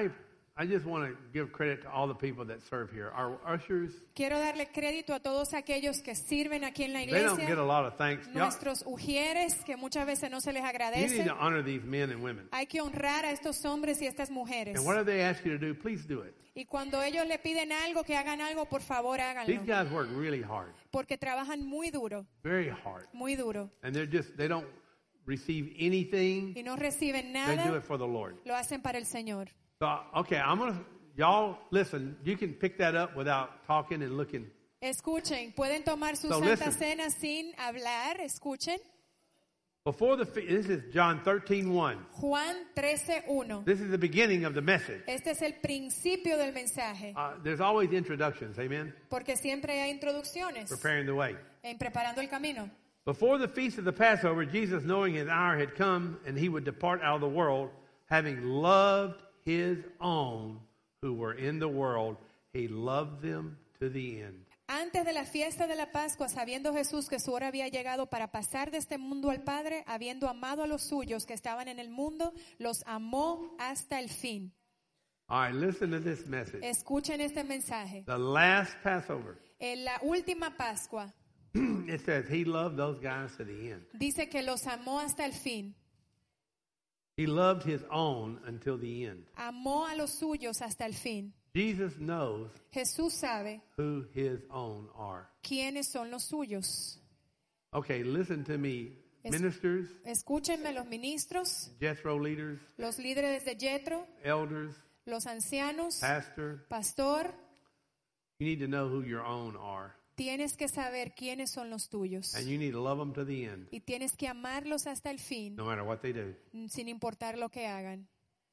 I just want to give credit to all the people that serve here. Our ushers, Quiero darle crédito a todos aquellos que sirven aquí en la they don't get iglesia. a lot of thanks. Y'all, Nuestros ujieres, que muchas veces no se les you need agradece. to honor these men and women. Hay que honrar a estos hombres y estas mujeres. And whatever they ask you to do, please do it. Y cuando ellos le piden algo, que hagan algo, por favor These háganlo. guys work really hard, Porque trabajan muy duro, very hard. muy duro. And they don't receive anything. Y no reciben They do nada, it for the Lord. lo hacen para el Señor. So, okay, y'all listen, you can pick that up without talking and looking. Escuchen, pueden tomar su So Santa listen. Cena sin hablar, escuchen. This is John 13:1. Juan 13:1. This is the beginning of the message. Este es el principio del mensaje, There's always introductions, amen? porque siempre hay introducciones Preparing the way. en preparando el camino. Before the feast of the Passover, Jesus, knowing his hour had come and he would depart out of the world, having loved his own who were in the world, he loved them to the end. Antes de la fiesta de la Pascua, sabiendo Jesús que su hora había llegado para pasar de este mundo al Padre, habiendo amado a los suyos que estaban en el mundo, los amó hasta el fin. All right, listen to this message. Escuchen este mensaje. The last Passover, En la última Pascua, it says he loved those guys to the end. dice que los amó hasta el fin. He loved his own until the end. Amó a los suyos hasta el fin. Jesus knows Jesús sabe who his own are. quiénes son los suyos. Okay, listen to me. Es- Ministers, Escúchenme los ministros, Jethro leaders, los líderes de Jethro, elders, los ancianos, pastor, pastor. you need to know who your own are. Tienes que saber quiénes son los tuyos. And you need to love them to the end, Y tienes que amarlos hasta el fin, no matter what they do. sin importar lo que hagan.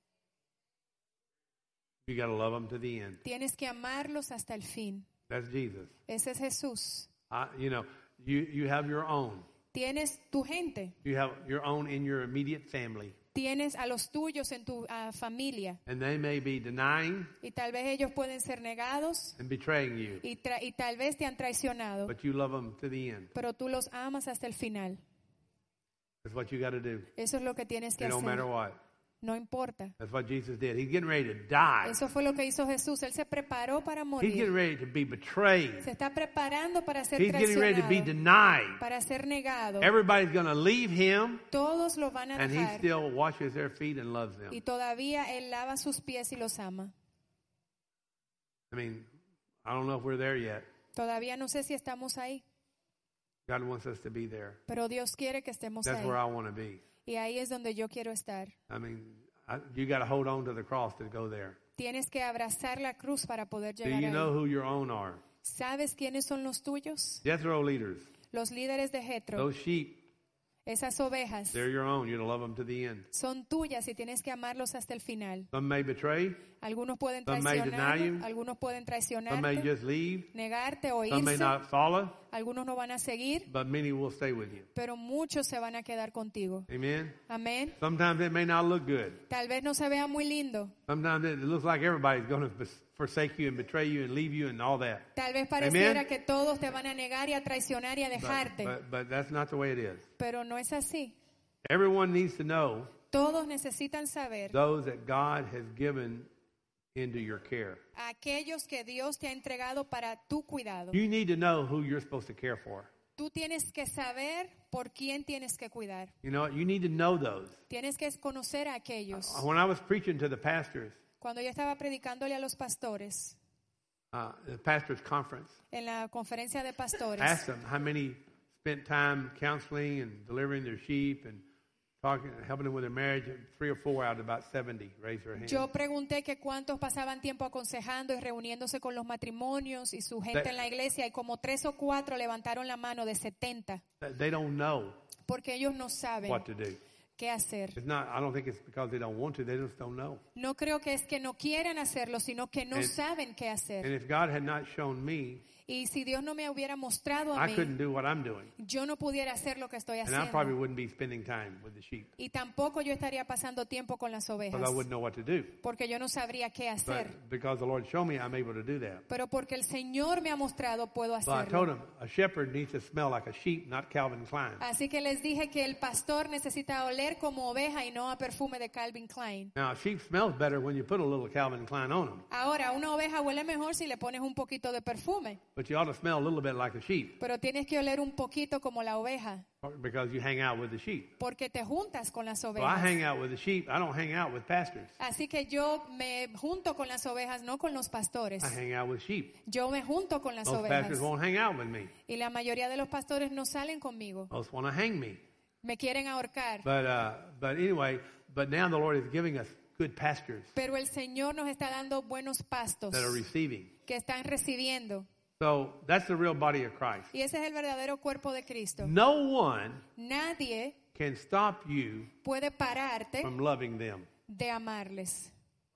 You got to love them to the end. Tienes que amarlos hasta el fin. That's Jesus. Ese es Jesús. You have your own. Tienes tu gente. You have your own in your immediate family. Tienes a los tuyos en tu familia. And they may be denying Y tal vez ellos pueden ser negados and betraying you. y tal vez te han traicionado. But you love them to the end. Pero tú los amas hasta el final. That's what you got to do. Eso es lo que tienes que It don't matter hacer. what. No importa. That's what Jesus did. He's getting ready to die. Eso fue lo que hizo Jesús. Él se preparó para He's morir. getting ready to be betrayed. Se está preparando para ser He's getting ready to be traicionado, denied. para ser negado. Everybody's going to leave him, Todos lo van a and he dejar. still washes their feet and loves them. Y todavía Él lava sus pies y los ama. I mean, I don't know if we're there yet. Todavía no sé si estamos ahí, God wants us to be there. pero Dios quiere que estemos That's ahí. where I want to be. Y ahí es donde yo quiero estar. I mean, you got to hold on to the cross to go there. Tienes que abrazar la cruz para poder Do llegar you know ahí. who your own are? ¿Sabes quiénes son los tuyos? Jethro leaders. Los líderes de Jethro. Those sheep, Esas ovejas they're your own. You're to love them to the end. son tuyas y tienes que amarlos hasta el final. Some may betray. Algunos pueden Some may deny traicionar, you. algunos pueden Some may traicionarte, just leave. negarte o Some may irse. not follow. Algunos no van a seguir, But many will stay with you. pero muchos se van a quedar contigo. Amen. Amén. Sometimes it may not look good. Tal vez no se vea muy lindo. Sometimes it looks like everybody's going to forsake you and betray you and leave you and all that. Tal vez pareciera Amen. que todos te van a negar y a traicionar y a dejarte, But that's not the way it is. pero no es así. Everyone needs to know Todos necesitan saber those that God has given into your care. a aquellos que Dios te ha entregado para tu cuidado. You need to know who you're supposed to care for. Tú tienes que saber por quién tienes que cuidar. You know, you need to know those. Tienes que conocer a aquellos. When I was preaching to the pastors, Cuando yo estaba predicándole a los pastores the pastors' conference, en la conferencia de I pastores, asked them how many spent time counseling and delivering their sheep and talking, helping them with their marriage. 3 or 4 out of about 70 raised their hand. yo pregunté que cuántos pasaban tiempo aconsejando y reuniéndose con los matrimonios y su gente That- en la iglesia, y como 3 o 4 levantaron la mano de 70, They don't know porque ellos no saben what to do. qué hacer. It's not. I don't think it's because they don't want to. They just don't know. No creo que es que no quieran hacerlo, sino que no And- saben qué And hacer. if God had not shown me Y si Dios no me hubiera mostrado a I mí, couldn't do what I'm doing. yo no pudiera hacer lo que estoy And I probably haciendo. wouldn't be spending time with the sheep Y tampoco yo estaría pasando tiempo con las ovejas, because I wouldn't know what to do. porque yo no sabría qué hacer. But because the Lord showed me, I'm able to do that. Pero porque el Señor me ha mostrado, puedo So I told hacerlo. him, a shepherd needs to smell like a sheep, not Calvin Klein. Así que les dije que el pastor necesita oler como oveja y no a perfume de Calvin Klein. Now, a sheep smells better when you put a little Calvin Klein on them, Ahora, una oveja huele mejor si le pones un poquito de perfume, but you ought to smell a little bit like a sheep pero tienes que oler un poquito como la oveja, because you hang out with the sheep. porque te juntas con las So I ovejas. hang out with the sheep. I don't hang out with pastors. Así que yo me junto con las ovejas, no con los pastores. I hang out with sheep. Yo me junto con las Most ovejas. pastors won't hang out with me. Y la mayoría de los pastores no salen conmigo. Most want to hang me. Me quieren ahorcar. But anyway, but now the Lord is giving us good pastors Pero el Señor nos está dando buenos pastos that are receiving. que están recibiendo. So that's the real body of Christ. Y ese es el verdadero cuerpo de Cristo. No one Nadie can stop you puede pararte from loving them. de amarles.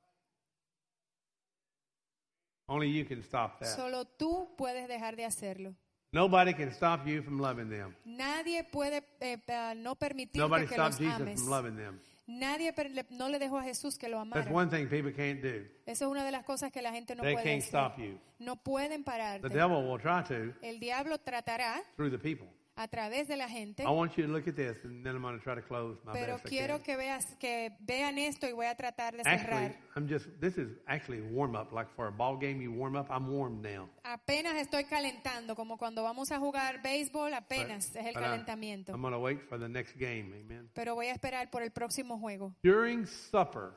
Only you can stop that. Solo tú puedes dejar de hacerlo. Nobody can stop you from loving them. Nadie puede no permitirte Nobody que stopped los Jesus ames. from loving them. Nadie no le dejó a Jesús que lo That's amara. one thing people can't do. Eso es una de las cosas que la gente no They puede can't hacer. stop you. No pueden The pararte. devil will try to El diablo tratará through the people. a través de la gente, I want you to look at this, and then I'm going to try to close my pero best I quiero can. que vean esto y voy a tratar de Actually, cerrar. this is actually warm up. Like for a ball game, you warm up. I'm warm now. Apenas estoy calentando, como cuando vamos a jugar béisbol, apenas es el But calentamiento. I'm going to wait for the next game. Amen. Pero voy a esperar por el próximo juego. During supper,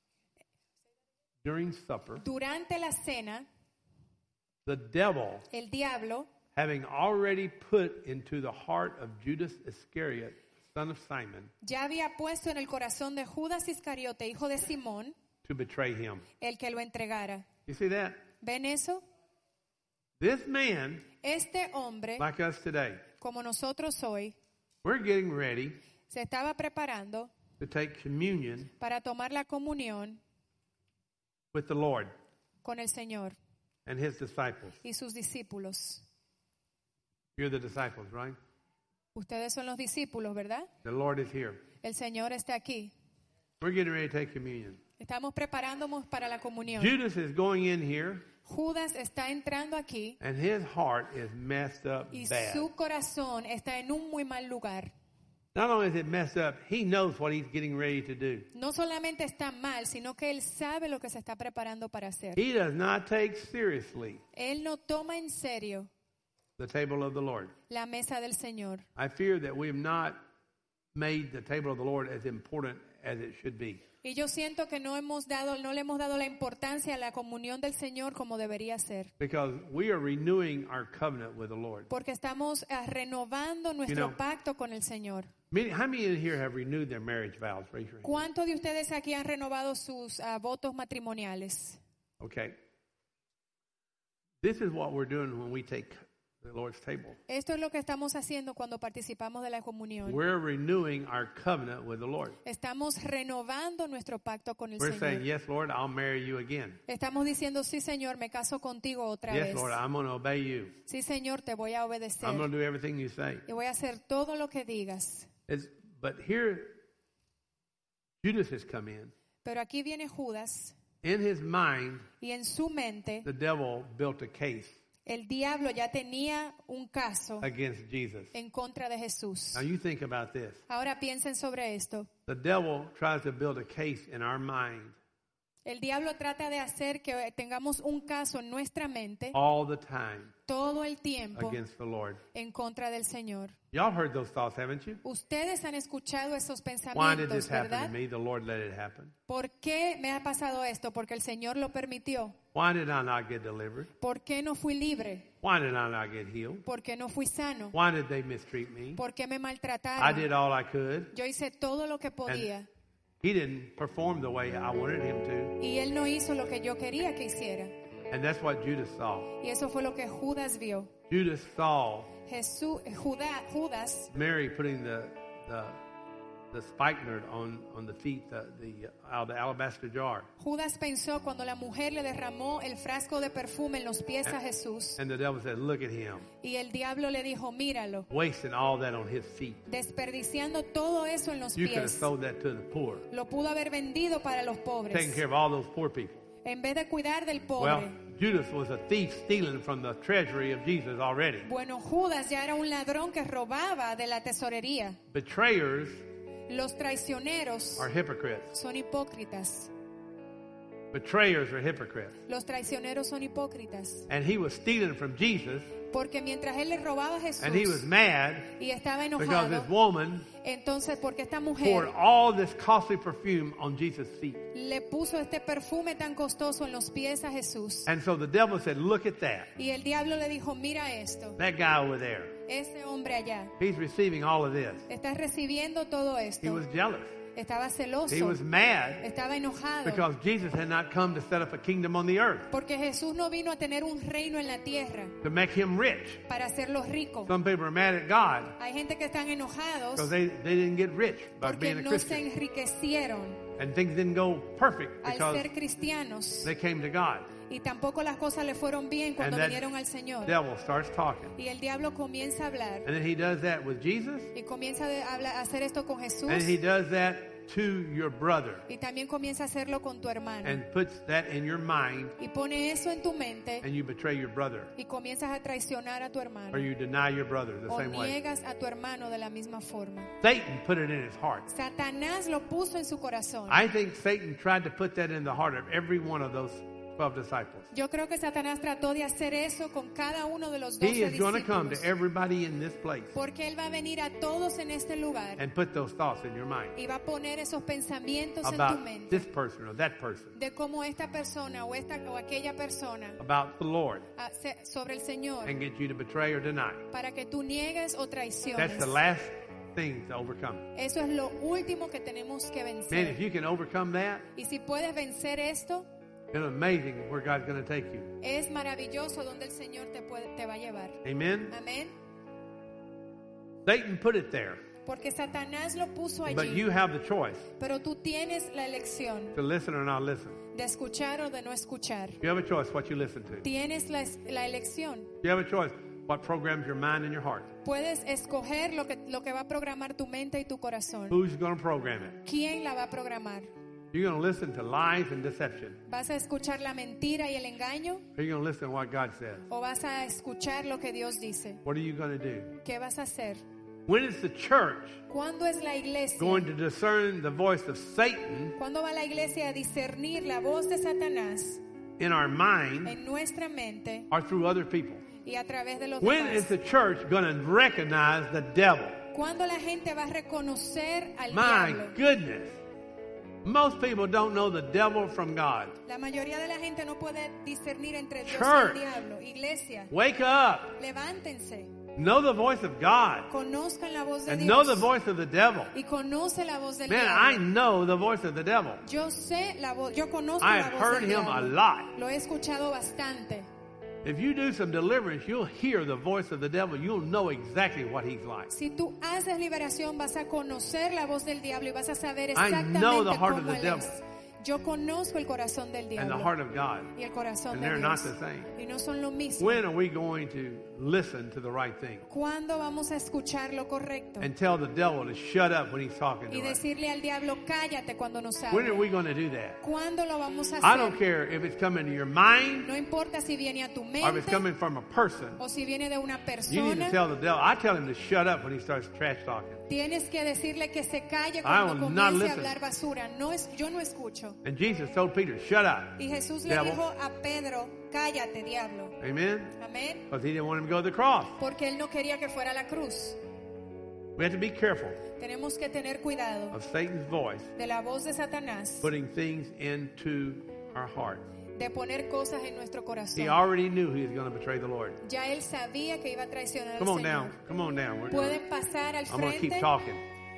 Durante la cena, the devil, el diablo, having already put into the heart of Judas Iscariot, son of Simon, ya había puesto en el corazón de Judas Iscariote, hijo de Simón, to betray him. el que lo entregara. You see that? ¿Ven eso? This man, Este hombre, like us today, como nosotros hoy, we're getting ready se estaba preparando to take communion para tomar la comunión with the Lord con el Señor and his disciples. y sus discípulos. You're the disciples, right? Ustedes son los discípulos, ¿verdad? The Lord is here. El Señor está aquí. We're getting ready to take communion. Estamos preparándonos para la comunión. Judas is going in here, Judas está entrando aquí and his heart is messed up y bad. su corazón está en un muy mal lugar. Not only is it messed up, he knows what he's getting ready to do. No solamente está mal, sino que él sabe lo que se está preparando para hacer. He does not take seriously Él no toma en serio the table of the Lord. la mesa del Señor. I fear that we have not made the table of the Lord as important as it should be. Y yo siento que no le hemos dado la importancia a la comunión del Señor como debería ser. Because we are renewing our covenant with the Lord. Porque estamos renovando nuestro pacto con el Señor. How many in here have renewed their marriage vows? Raise your hand. ¿Cuántos de ustedes aquí han renovado sus votos matrimoniales? Okay. This is what we're doing when we take the Lord's table. Esto es lo que estamos haciendo cuando participamos de la comunión. We're renewing our covenant with the Lord. Estamos renovando nuestro pacto con el We're saying, Señor. yes, Lord, I'll marry you again. Estamos diciendo, sí, Señor, me caso contigo otra Yes, vez. Lord, I'm going to obey you. Sí, Señor, te voy a obedecer. I'm going to do everything you say. Y voy a hacer todo lo que digas. But here, Judas has come in. Pero aquí viene Judas In his mind, y en su mente the devil built a case el diablo ya tenía un caso against Jesus. en contra de Jesús. Now you think about this. Ahora piensen sobre esto. The devil tries to build a case in our mind El diablo trata de hacer que tengamos un caso en nuestra mente all the time todo el tiempo against the Lord. en contra del Señor. Y'all heard those thoughts, haven't you? Ustedes han escuchado esos Why did this pensamientos, happen to ¿verdad? me? The Lord let it happen. ¿Por qué me ha pasado esto? Porque el Señor lo permitió. Why did I not get delivered? ¿Por qué no fui libre? Why did I not get healed? ¿Por qué no fui sano? Why did they mistreat me? ¿Por qué me I maltrataron? did all I could. Yo hice todo lo que podía He didn't perform the way I wanted him to. y él no hizo lo que yo quería que hiciera. And that's what Judas saw. Y eso fue lo que Judas vio. Judas saw Judas Mary putting the the spikenard on the feet, the alabaster jar. Judas pensó cuando la mujer le derramó el frasco de perfume en los pies a Jesús. And the devil said, look at him, Y el diablo le dijo, míralo, wasting all that on his feet. desperdiciando todo eso en los You could have pies. sold that to the poor, Lo pudo haber vendido para los taking pobres. care of all those poor people. En vez de cuidar del Well, pobre. Judas was a thief stealing from the treasury of Jesus already. Bueno, Judas ya era un ladrón que robaba de la tesorería. Betrayers Los traicioneros are hypocrites. son hipócritas. Betrayers are hypocrites. Los traicioneros son hipócritas. And he was stealing from Jesus, Porque mientras él le robaba a and he was Jesús mad y estaba because enojado, this woman entonces porque esta poured mujer all this costly perfume on Jesus' feet. le puso este perfume tan costoso en los pies a Jesús. And so the devil said, look at that. Y el diablo le dijo, mira esto, That guy over there, ese hombre allá he's receiving all of this. está recibiendo todo He esto. was jealous. Estaba He celoso, was mad estaba enojado, because Jesus had not come to set up a kingdom on the earth, porque Jesús no vino a tener un reino en la tierra to make him rich. para hacerlos ricos. Some people are mad at God Hay gente que están enojados because they didn't get rich by porque being a no se Christian. enriquecieron And things didn't go perfect al because ser cristianos. they came to God. Y tampoco las cosas le fueron bien And cuando that vinieron al Señor. devil starts talking. Y el diablo comienza a hablar. And then he does that with Jesus. Y comienza a hacer esto con Jesús. And he does that to your brother. Y también comienza a hacerlo con tu hermano. And puts that in your mind. Y pone eso en tu mente. And you betray your brother. Y comienzas a traicionar a tu hermano. Or you deny your brother the O same way. niegas a tu hermano de la misma forma. Satan put it in his heart. Satanás lo puso en su corazón. I think Satan tried to put that in the heart of every one of those 12 disciples. Yo creo que Satanás trató de hacer eso con cada uno de los He 12 is going to come to discípulos. everybody in this place Porque Él va a venir a todos en este lugar. and put those thoughts in your mind Y va a poner esos pensamientos en tu about mente. this person or that person, De cómo esta persona o esta o aquella persona about the Lord, sobre el Señor. and get you to betray or deny. Para que tú niegues o That's traiciones. the last thing to overcome. Eso es lo último que tenemos que Man, if vencer. you can overcome that, Y si puedes vencer esto, it's amazing where God's going to take you. es maravilloso donde el Señor te va a llevar. Amen? Amén. Satan put it there, Porque Satanás lo puso but allí. you have the choice Pero tú tienes la elección to listen or not listen. de escuchar o de no escuchar. You have a choice what you listen to. Tienes la elección. You have a choice what programs your mind and your heart. Puedes escoger lo que va a programar tu mente y tu corazón. Who's going to program it? ¿Quién la va a programar? You're going to listen to lies and deception, ¿Vas a escuchar la mentira y el engaño? or you're going to listen to what God says. ¿O vas a escuchar lo que Dios dice? What are you going to do? ¿Qué vas a hacer? When is the church ¿Cuándo es la iglesia? going to discern the voice of Satan ¿Cuándo va la iglesia a discernir la voz de Satanás in our mind en nuestra mente or through other people? y a través de los When is demás? the church going to recognize the devil? ¿Cuándo la gente va a reconocer al My diablo? goodness. Most people don't know the devil from God. La mayoría de la gente no puede discernir entre Dios y Church. el diablo. Iglesia, Wake up. levántense. Know the voice of God. Conozcan la voz de And know the Dios. voice of the devil. Y conoce la voz del Man, I diablo. know the voice of the devil. Yo sé la voz, yo conozco I la have voz heard del him a diablo. lot. Lo he escuchado bastante. If you do some deliverance, you'll hear the voice of the devil. You'll know exactly what he's like. Si tú haces liberación, vas a conocer la voz del diablo y vas a saber I know the exactamente heart of cómo the él devil. es. Yo conozco el corazón del And the diablo heart of God. y el corazón And de they're not Dios. the same. Y no son lo mismo. When are we going to listen to the right thing? ¿Cuándo vamos a escuchar lo correcto? And tell the devil to shut up when he's talking Y to us? decirle al diablo, cállate cuando nos When are hable. we going to do that? ¿Cuándo lo vamos a I don't hacer? care if it's coming to your mind No importa si viene a tu or if it's mente coming from a person. o si viene de una You need to persona. tell the devil. I tell him to shut up when he starts trash talking. Tienes que decirle que se calle I cuando will not comience a listen. hablar basura. Yo no escucho. And Jesus told Peter, shut up. Y Jesús le Devil. dijo a Pedro, cállate, diablo. Amen? Amén. Because he didn't want him to go to the cross. Porque él no quería que fuera a la cruz. We have to be careful Tenemos que tener cuidado of Satan's voice de la voz de Satanás, putting things into our heart. de poner cosas en nuestro He corazón. already knew he was going to betray the Lord. Ya él sabía que iba a traicionar al Come on Señor. down. Come on down. Pueden pasar al I'm going to keep frente. talking.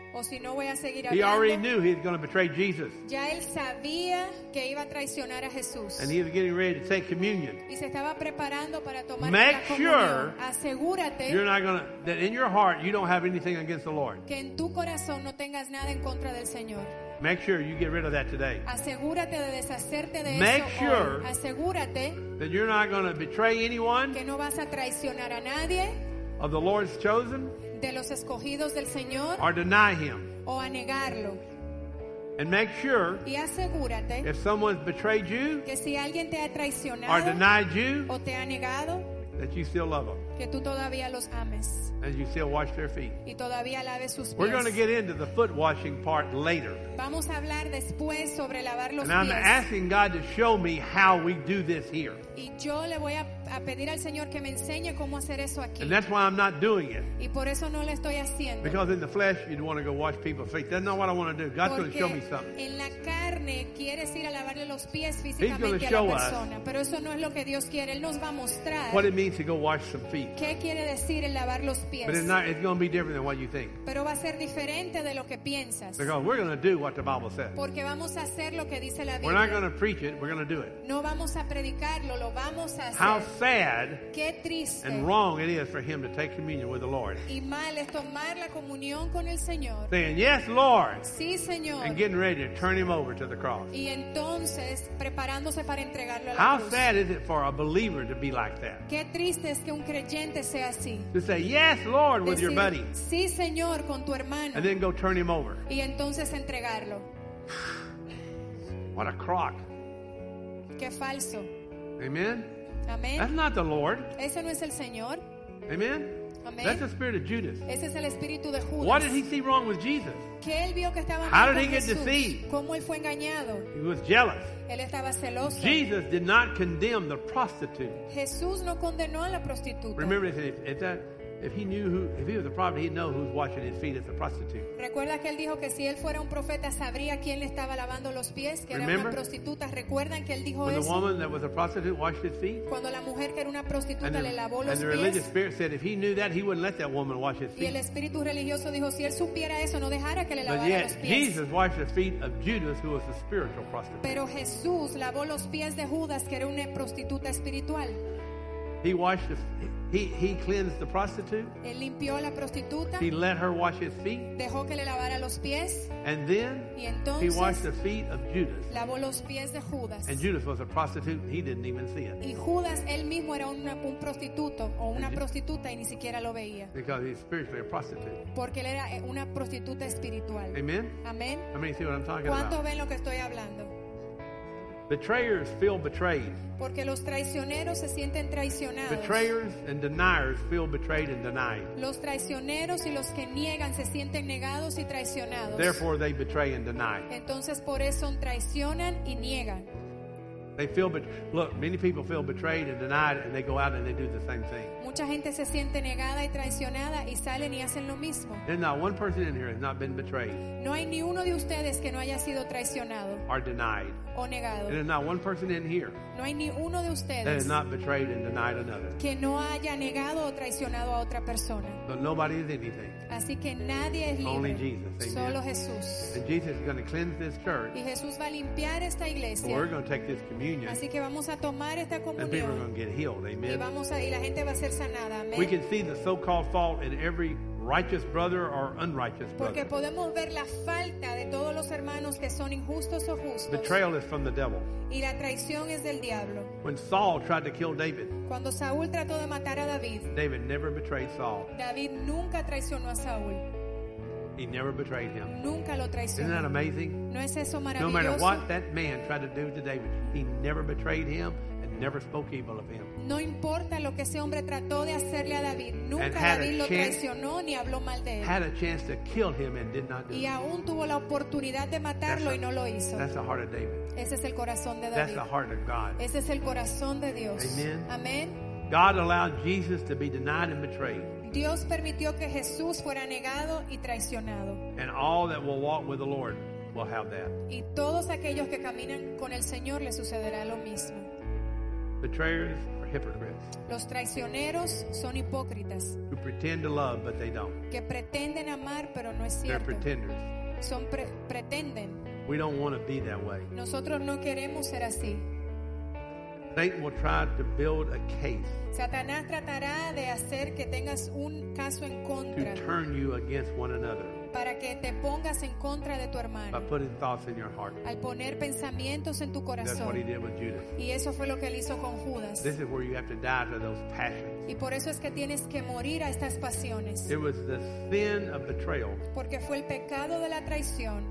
o si no voy a seguir He already hablando. knew he was going to betray Jesus. Ya él sabía que iba a traicionar a Jesús. And he was getting ready to take communion. Y se estaba preparando para tomar Make la comunión. sure Asegúrate You're not going to, that in your heart you don't have anything against the Lord. que en tu corazón no tengas nada en contra del Señor. Make sure you get rid of that today. Asegúrate de deshacerte de Make eso sure hoy. Asegúrate That you're not going to betray anyone que no vas a traicionar a nadie of the Lord's chosen de los escogidos del Señor or deny him. o a negarlo. And make sure Y asegúrate if someone's betrayed you que si alguien te ha or traicionado denied you, o te ha negado, that you still love them que tú todavía los ames and you still wash their feet. y todavía laves sus We're going to pies. get into the foot washing part later. Vamos a hablar después sobre lavar los And I'm pies. asking God to show me how we do this here. Y yo le voy a pedir al Señor que me enseñe cómo hacer eso aquí. And that's why I'm not doing it. Y por eso no lo estoy haciendo. Because in the flesh, you'd want to go wash people's feet. That's not what I want to do. God's going to Porque show me something. en la carne quieres ir a lavarle los pies gonna físicamente a la show us persona. Pero eso no es lo que Dios quiere. Él nos va a mostrar What it means to go wash some feet. qué quiere decir el lavar los pies. But it's going to be different than what you think. Pero va a ser diferente de lo que piensas. Because we're going to do what the Bible says. Porque vamos a hacer lo que dice la We're not Biblia. going to preach it. We're going to do it. No vamos a predicarlo, lo vamos a How hacer. sad Qué triste and wrong it is for him to take communion with the Lord. y mal es tomar la comunión con el Señor. Saying, yes, Lord. Sí, Señor. And getting ready to turn him over to the cross. Y entonces preparándose para entregarlo a la How cruz. sad is it for a believer to be like that? Qué triste es que un creyente sea así. To say, yes, Lord, with your Decir, buddy. sí, Señor, con tu hermano. And then go turn him over. Y entonces entregarlo. What a crock. Qué falso. Amen? That's Amén. not the Lord. Ese no es el Señor. Amen? Amén. That's the spirit of Judas. Ese es el espíritu de Judas. What did he see wrong with Jesus? Que él vio que estaba How mal did he con get Jesús. deceived? Cómo él fue engañado. He was jealous. Él estaba celoso. Jesus did not condemn the prostitute. Jesús no condenó a la prostituta. Remember, if he was a prophet, he'd know who's washing his feet as a prostitute. Recuerda que él dijo que si él fuera un profeta sabría quién le estaba lavando los pies, que era Remember? una prostituta. ¿Recuerdan que él dijo When the eso? woman that was a prostitute washed his feet, Cuando la mujer que era una prostituta and le lavó the los religious pies. spirit said if he knew that, he wouldn't let that woman wash his Y el feet. espíritu religioso dijo, si él supiera eso, no dejara que le But lavara los yet, pies. Jesus washed the feet of Judas, who was a spiritual prostitute. Pero Jesús lavó los pies de Judas, que era una prostituta espiritual. He washed he cleansed the prostitute. Él limpió a la prostituta, He let her wash his feet, dejó que le lavara los pies and then y he washed entonces the feet of Judas. lavó los pies de Judas. And Judas was a prostitute. He didn't even see it Y Judas, él mismo era un prostituto o una prostituta y ni siquiera lo veía. because he's spiritually a prostitute. Porque él era una prostituta espiritual. Amen? Amén. How many see what I'm talking ¿Cuánto about? ven lo que estoy hablando? Betrayers feel betrayed. Porque los traicioneros se sienten traicionados. Betrayers and deniers feel betrayed and denied. Los traicioneros y los que niegan se sienten negados y traicionados. Therefore, they betray and deny. Entonces por eso traicionan y niegan. They feel, look, many people feel betrayed and denied, and they go out and they do the same thing. Mucha gente se siente negada y traicionada y salen y hacen lo mismo. There's not one person in here has not been betrayed No hay ni uno de ustedes que no haya sido traicionado or denied. o negado. And there's not one person in here No hay ni uno de that has ustedes not betrayed and denied another. que no haya negado o traicionado a otra persona. So nobody is anything. Así que nadie es Only libre, Jesus. Amen. solo Jesús. And Jesus is going to cleanse this church. Y Jesús va a limpiar esta So we're iglesia. going to take this communion, Así que vamos a tomar esta and people are comunión going to get healed. y Amen. y la gente va a ser sanada. We Amén. can see the so-called fault in every righteous brother or unrighteous Porque brother. podemos ver la falta de todos los hermanos que son injustos o justos. Betrayal is from the devil. Y la traición es del diablo. When Saul tried to kill David, Cuando Saúl trató de matar a David, David never betrayed Saul. David nunca traicionó a Saúl. He never betrayed him. Nunca lo Isn't that traicionó. amazing? ¿No es eso No matter maravilloso? what that man tried to do to David, he never betrayed him and never spoke evil of him. No importa lo que ese hombre trató de hacerle a David. Nunca And had a David lo chance- traicionó ni habló mal de él. Had a chance to kill him and did not do Y it. aún tuvo la oportunidad de matarlo y no lo hizo. That's the heart of David. Ese es el corazón de That's David. the heart of God. Ese es el corazón de Dios. Amen. Amén. God allowed Jesus to be denied and betrayed. Dios permitió que Jesús fuera negado y traicionado. And all that will walk with the Lord will have that. Y todos aquellos que caminan con el Señor les sucederá lo mismo. Betrayers are hypocrites Los traicioneros son hipócritas, who pretend to love, but they don't. que pretenden amar, pero no es They're cierto. pretenders. Son pretenden. We don't want to be that way. Nosotros no queremos ser así. Satan will try to build a case Satanás tratará de hacer que tengas un caso en to contra turn you against one another para que te pongas en contra de tu by hermano, putting thoughts in your heart. al poner pensamientos en tu That's what he corazón. did with Judas. Y eso fue lo que él hizo con Judas. This is where you have to die to those passions. Y por eso es que tienes que morir a estas pasiones, It was the sin of betrayal porque fue el pecado de la traición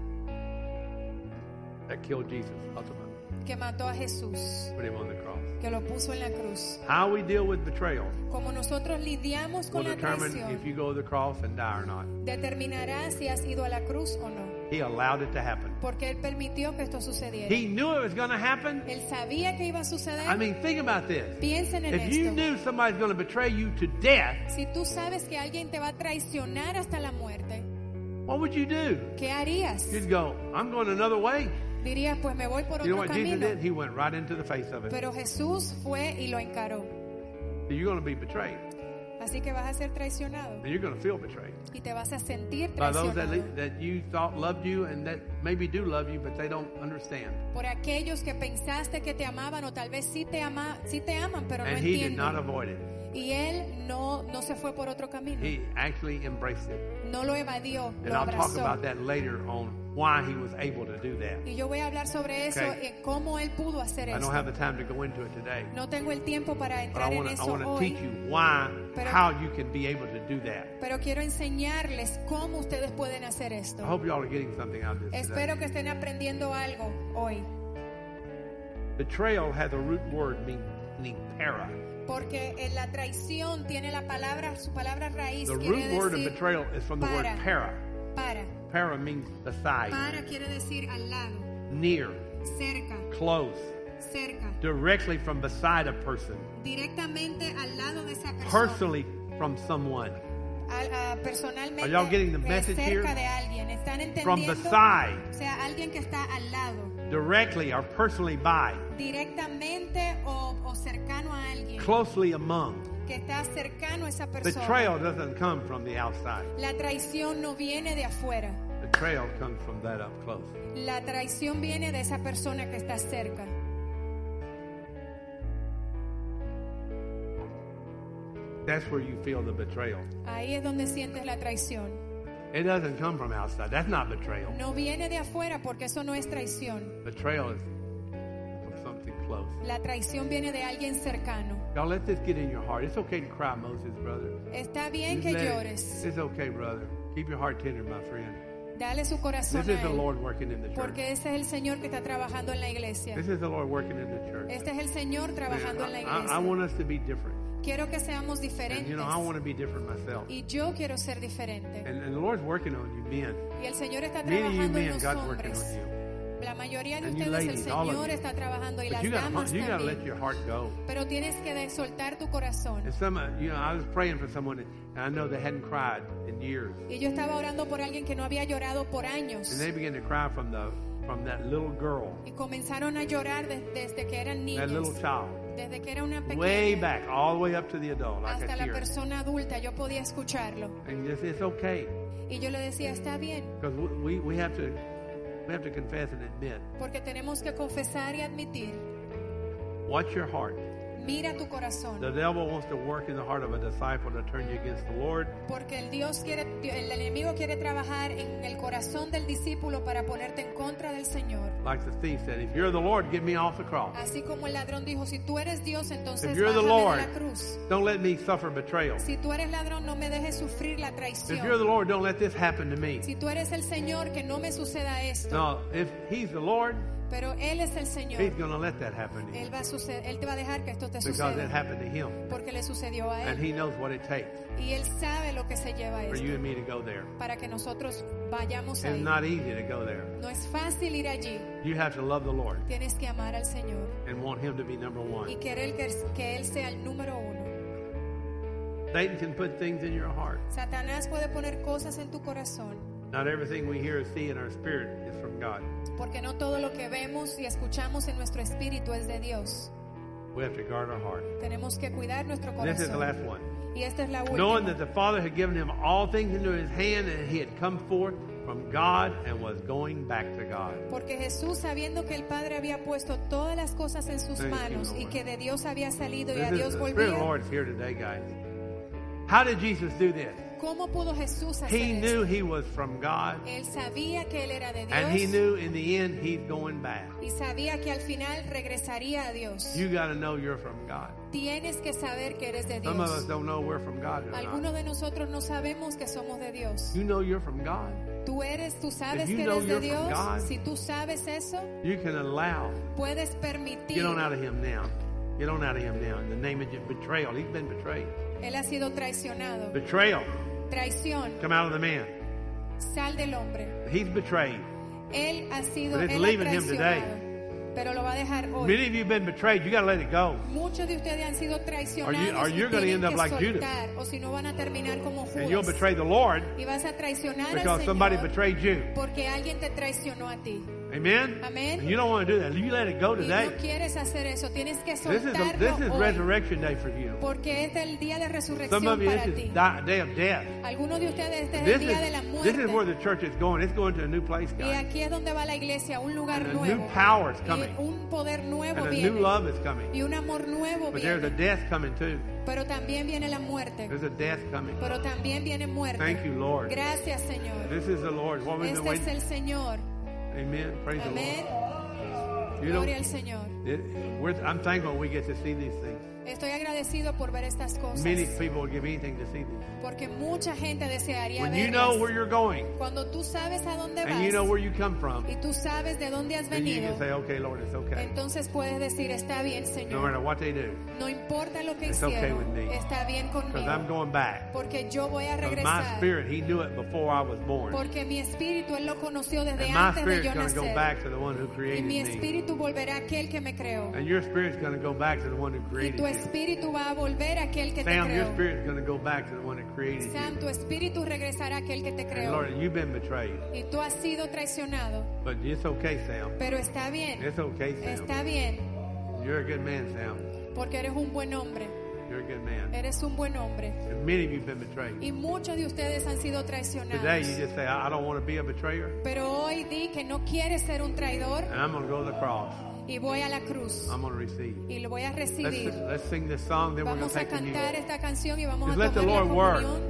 that killed Jesus ultimately, que mató a Jesús, put him on the cross. que lo puso en la cruz. How we deal with betrayal Como nosotros lidiamos will con la determine if traición, you go to the cross and die or not. determinará si has ido a la cruz o no, He allowed it to happen. porque él permitió que esto sucediera. He knew it was going to happen. Él sabía que iba a suceder. I mean, think about this. Piensen en If you esto. knew somebody's going to betray you to death, Si tú sabes que alguien te va a traicionar hasta la muerte, what would you do? ¿qué harías? You'd go, I'm going another way. Dirías, pues me voy por You know otro what Jesus camino. did? He went right into the face of it. Pero Jesús fue y lo encaró. So you're going to be betrayed. Así que vas a ser traicionado And you're going to feel betrayed y te vas a sentir by those traicionado that you thought loved you and that maybe do love you, but they don't understand. por aquellos que pensaste que te amaban o tal vez sí te aman, pero no And he did not entienden. avoid it. Y él no se fue por otro camino. He actually embraced it. No lo evadió, And lo I'll talk abrazó. about that later on why he was able to do that. Y yo voy a hablar sobre eso, Okay. cómo él pudo hacer I eso. don't have the time to go into it today. No tengo el tiempo para But entrar I en want eso to hoy, teach you why, Pero- how you can be able to do that. pero quiero enseñarles cómo ustedes pueden hacer I esto. hope you all are getting something out of this today. Espero que estén aprendiendo algo hoy, Betrayal has a root word meaning para. porque en la traición tiene la palabra, su palabra raíz The quiere root word of decir betrayal is from the word para. para. Para means beside, Para quiere decir al lado, near, cerca, close, cerca, directly from beside a person, directamente al lado de esa persona. personally from someone, Personalmente, Are y'all getting the message cerca here? de alguien. ¿Están from entendiendo? beside, O sea, alguien que está al lado, directly or personally by, directamente o cercano a alguien, closely among. que está cercano a esa persona. Betrayal doesn't come from the outside. La traición no viene de afuera. Betrayal comes from that up close. La traición viene de esa persona que está cerca. That's where you feel the betrayal. Ahí es donde sientes la traición. It doesn't come from outside. That's not betrayal. No viene de afuera porque eso no es traición. Betrayal is from something close. La traición viene de alguien cercano. Y'all let this get in your heart. It's okay to cry, Moses, brother. Está bien Just que let it- llores. It's okay, brother. Keep your heart tender, my friend. Dale su corazón This is a the él. Lord working in the church. Porque ese es el Señor que está trabajando en la iglesia. This is the Lord working in the church. Este es el Señor trabajando en la I iglesia. want us to be different. Quiero que seamos And, diferentes. I want to be different myself. Y yo quiero ser diferente. And the Lord's working on you, men. Y el Señor está Many of you trabajando en men, los God's working hombres. on you. La mayoría de And you ustedes, el ladies, all of Señor you. está trabajando y But las you damas got to let también. your heart go. Pero tienes que soltar tu corazón. And some, I was praying for someone, and I know they hadn't cried in years. Y yo estaba orando por alguien que no había llorado por And años. they began to cry from that little girl, Y comenzaron a llorar desde que eran that little niños. child, Desde que era una way pequeña. back, all the way up to the adult. I Hasta could la hear it. persona adulta. Yo podía escucharlo. And it's okay, Y yo le decía, está bien. because we have to confess and admit. Porque tenemos que confesar y admitir. Watch your heart. Mira tu corazón. The devil wants to work in the heart of a disciple to turn you against the Lord. Porque el enemigo quiere trabajar en el corazón del discípulo para ponerte en contra del Señor. Like the thief said, if you're the Lord, get me off the cross. Así como el ladrón dijo, si tú eres Dios, entonces If you're the bájame de Lord, la cruz. don't let me suffer betrayal. Si tú eres ladrón, no me dejes sufrir la If you're the traición. Lord, don't let this happen to me. Si tú eres el Señor, que no me suceda esto. No, if he's the Lord, Pero Él es el Señor. he's going to let that happen to you. Él te va a dejar que esto te Because it suceda. happened to him. Porque le sucedió a And Él. he knows what it takes Y Él sabe lo que se lleva a for esto. you and me to go there. Para que nosotros vayamos It's ahí. not easy to go there. No es fácil ir allí. You have to love the Lord Tienes que amar al Señor. and want him to be number Y one. querer que Él sea el número uno. Satan can put things in your heart. Satanás puede poner cosas en tu corazón. Not everything we hear or see in our spirit is from God. Porque no todo lo que vemos y escuchamos en nuestro espíritu es de Dios. We have to guard our heart. Tenemos que cuidar nuestro This is the last corazón. one. Y esta es la Knowing última. that the Father had given him all things into his hand, and he had come forth from God and was going back to God. Porque Jesús, sabiendo que el Padre había puesto todas las cosas en sus Thank you, manos y Lord. que de Dios había salido y a This is, Dios the Spirit of the volvía, Lord is here today, guys. How did Jesus do this? ¿cómo pudo Jesús hacer He knew eso? he was from God, Él sabía que Él era de and he Dios knew in the end he's going back. y sabía que al final regresaría a Dios. You got to know you're from God. Tienes que saber que eres de Some of us Dios. don't know we're from God or Algunos not. de nosotros no sabemos que somos de Dios. You know you're from God. Tú sabes If you que know eres de you're from Dios. God, Si tú sabes eso, You can allow. puedes permitir. Get on out of him now. Get on out of him now. In the name of betrayal. He's been betrayed. Él ha sido traicionado. Betrayal. Traición, Come out of the man. sal del hombre. He's betrayed. Él ha sido, But it's él ha leaving him today. traicionado, pero lo va a dejar hoy. Many of you have been betrayed. You got to let it go. Muchos de ustedes han sido traicionados Or you're y gonna tienen end up que like Judas. soltar, o si no van a terminar como And you'll Judas. betray the Lord Y vas a traicionar because al somebody Señor betrayed you. porque alguien te traicionó a ti. Amen? Amen. And you don't want to do that. You let it go Y today. no quieres hacer eso, tienes que This soltarlo is hoy, resurrection day for you. porque es el día de Some resurrección of you, para this ti. is day of death. Algunos de ustedes este es This el día de la this is where muerte. the church is going. It's going to a new place, Y guys. aquí es donde va la iglesia, un lugar And a new nuevo. power is Y coming. un poder nuevo And a viene. new love is coming. Y un amor nuevo But there's a viene. death coming too. Pero también viene la muerte. There's a death coming. Pero también viene muerte. Thank you, Lord. Gracias, Señor. This is the Lord. What we've been Este es waiting. el Señor. Amen. Praise the Amén. Lord. You know, Gloria al Señor. I'm thankful we get to see these things. Estoy agradecido por ver estas cosas. Many people would give anything to see these. Porque mucha gente desearía When you know where verlas. you're going Cuando tú sabes a dónde and you know vas where you come from, y tú sabes de dónde has then you venido, can say, okay, Lord, it's okay. entonces puedes decir, está bien, No Señor. matter what they do, No importa lo que It's okay hicieron, with me. está bien because conmigo. I'm going back. Porque yo voy a Because my regresar. spirit, He knew it before I was born. Porque mi espíritu Él lo conoció desde And my antes de spirit's yo going to go nacer. back to the one who Y created mi me. espíritu volverá a aquel que me creó. And your spirit's going to go back to the one who Y created tu you. espíritu va a volver a aquel que te Sam, your creó. spirit's going to go back to the one who created Sam, you. tu espíritu regresará a aquel que te And creó. Lord, you've been betrayed. Y tú has sido traicionado. But it's okay, Sam. Pero está bien. It's okay, Sam. Está bien. You're a good man, Sam. Porque eres un buen hombre. You're a good man. Eres un buen hombre. And many of you have been betrayed. Y muchos de ustedes han sido Today, you traicionados. just say, I don't want to be a betrayer, Pero hoy di que no quieres ser un traidor and I'm going to go to the cross. y voy a la cruz. I'm going to receive. Y lo voy a recibir. Let's sing this song, then we're going Vamos to a take communion. cantar esta canción y vamos Just a let the tomar la Lord work. comunión.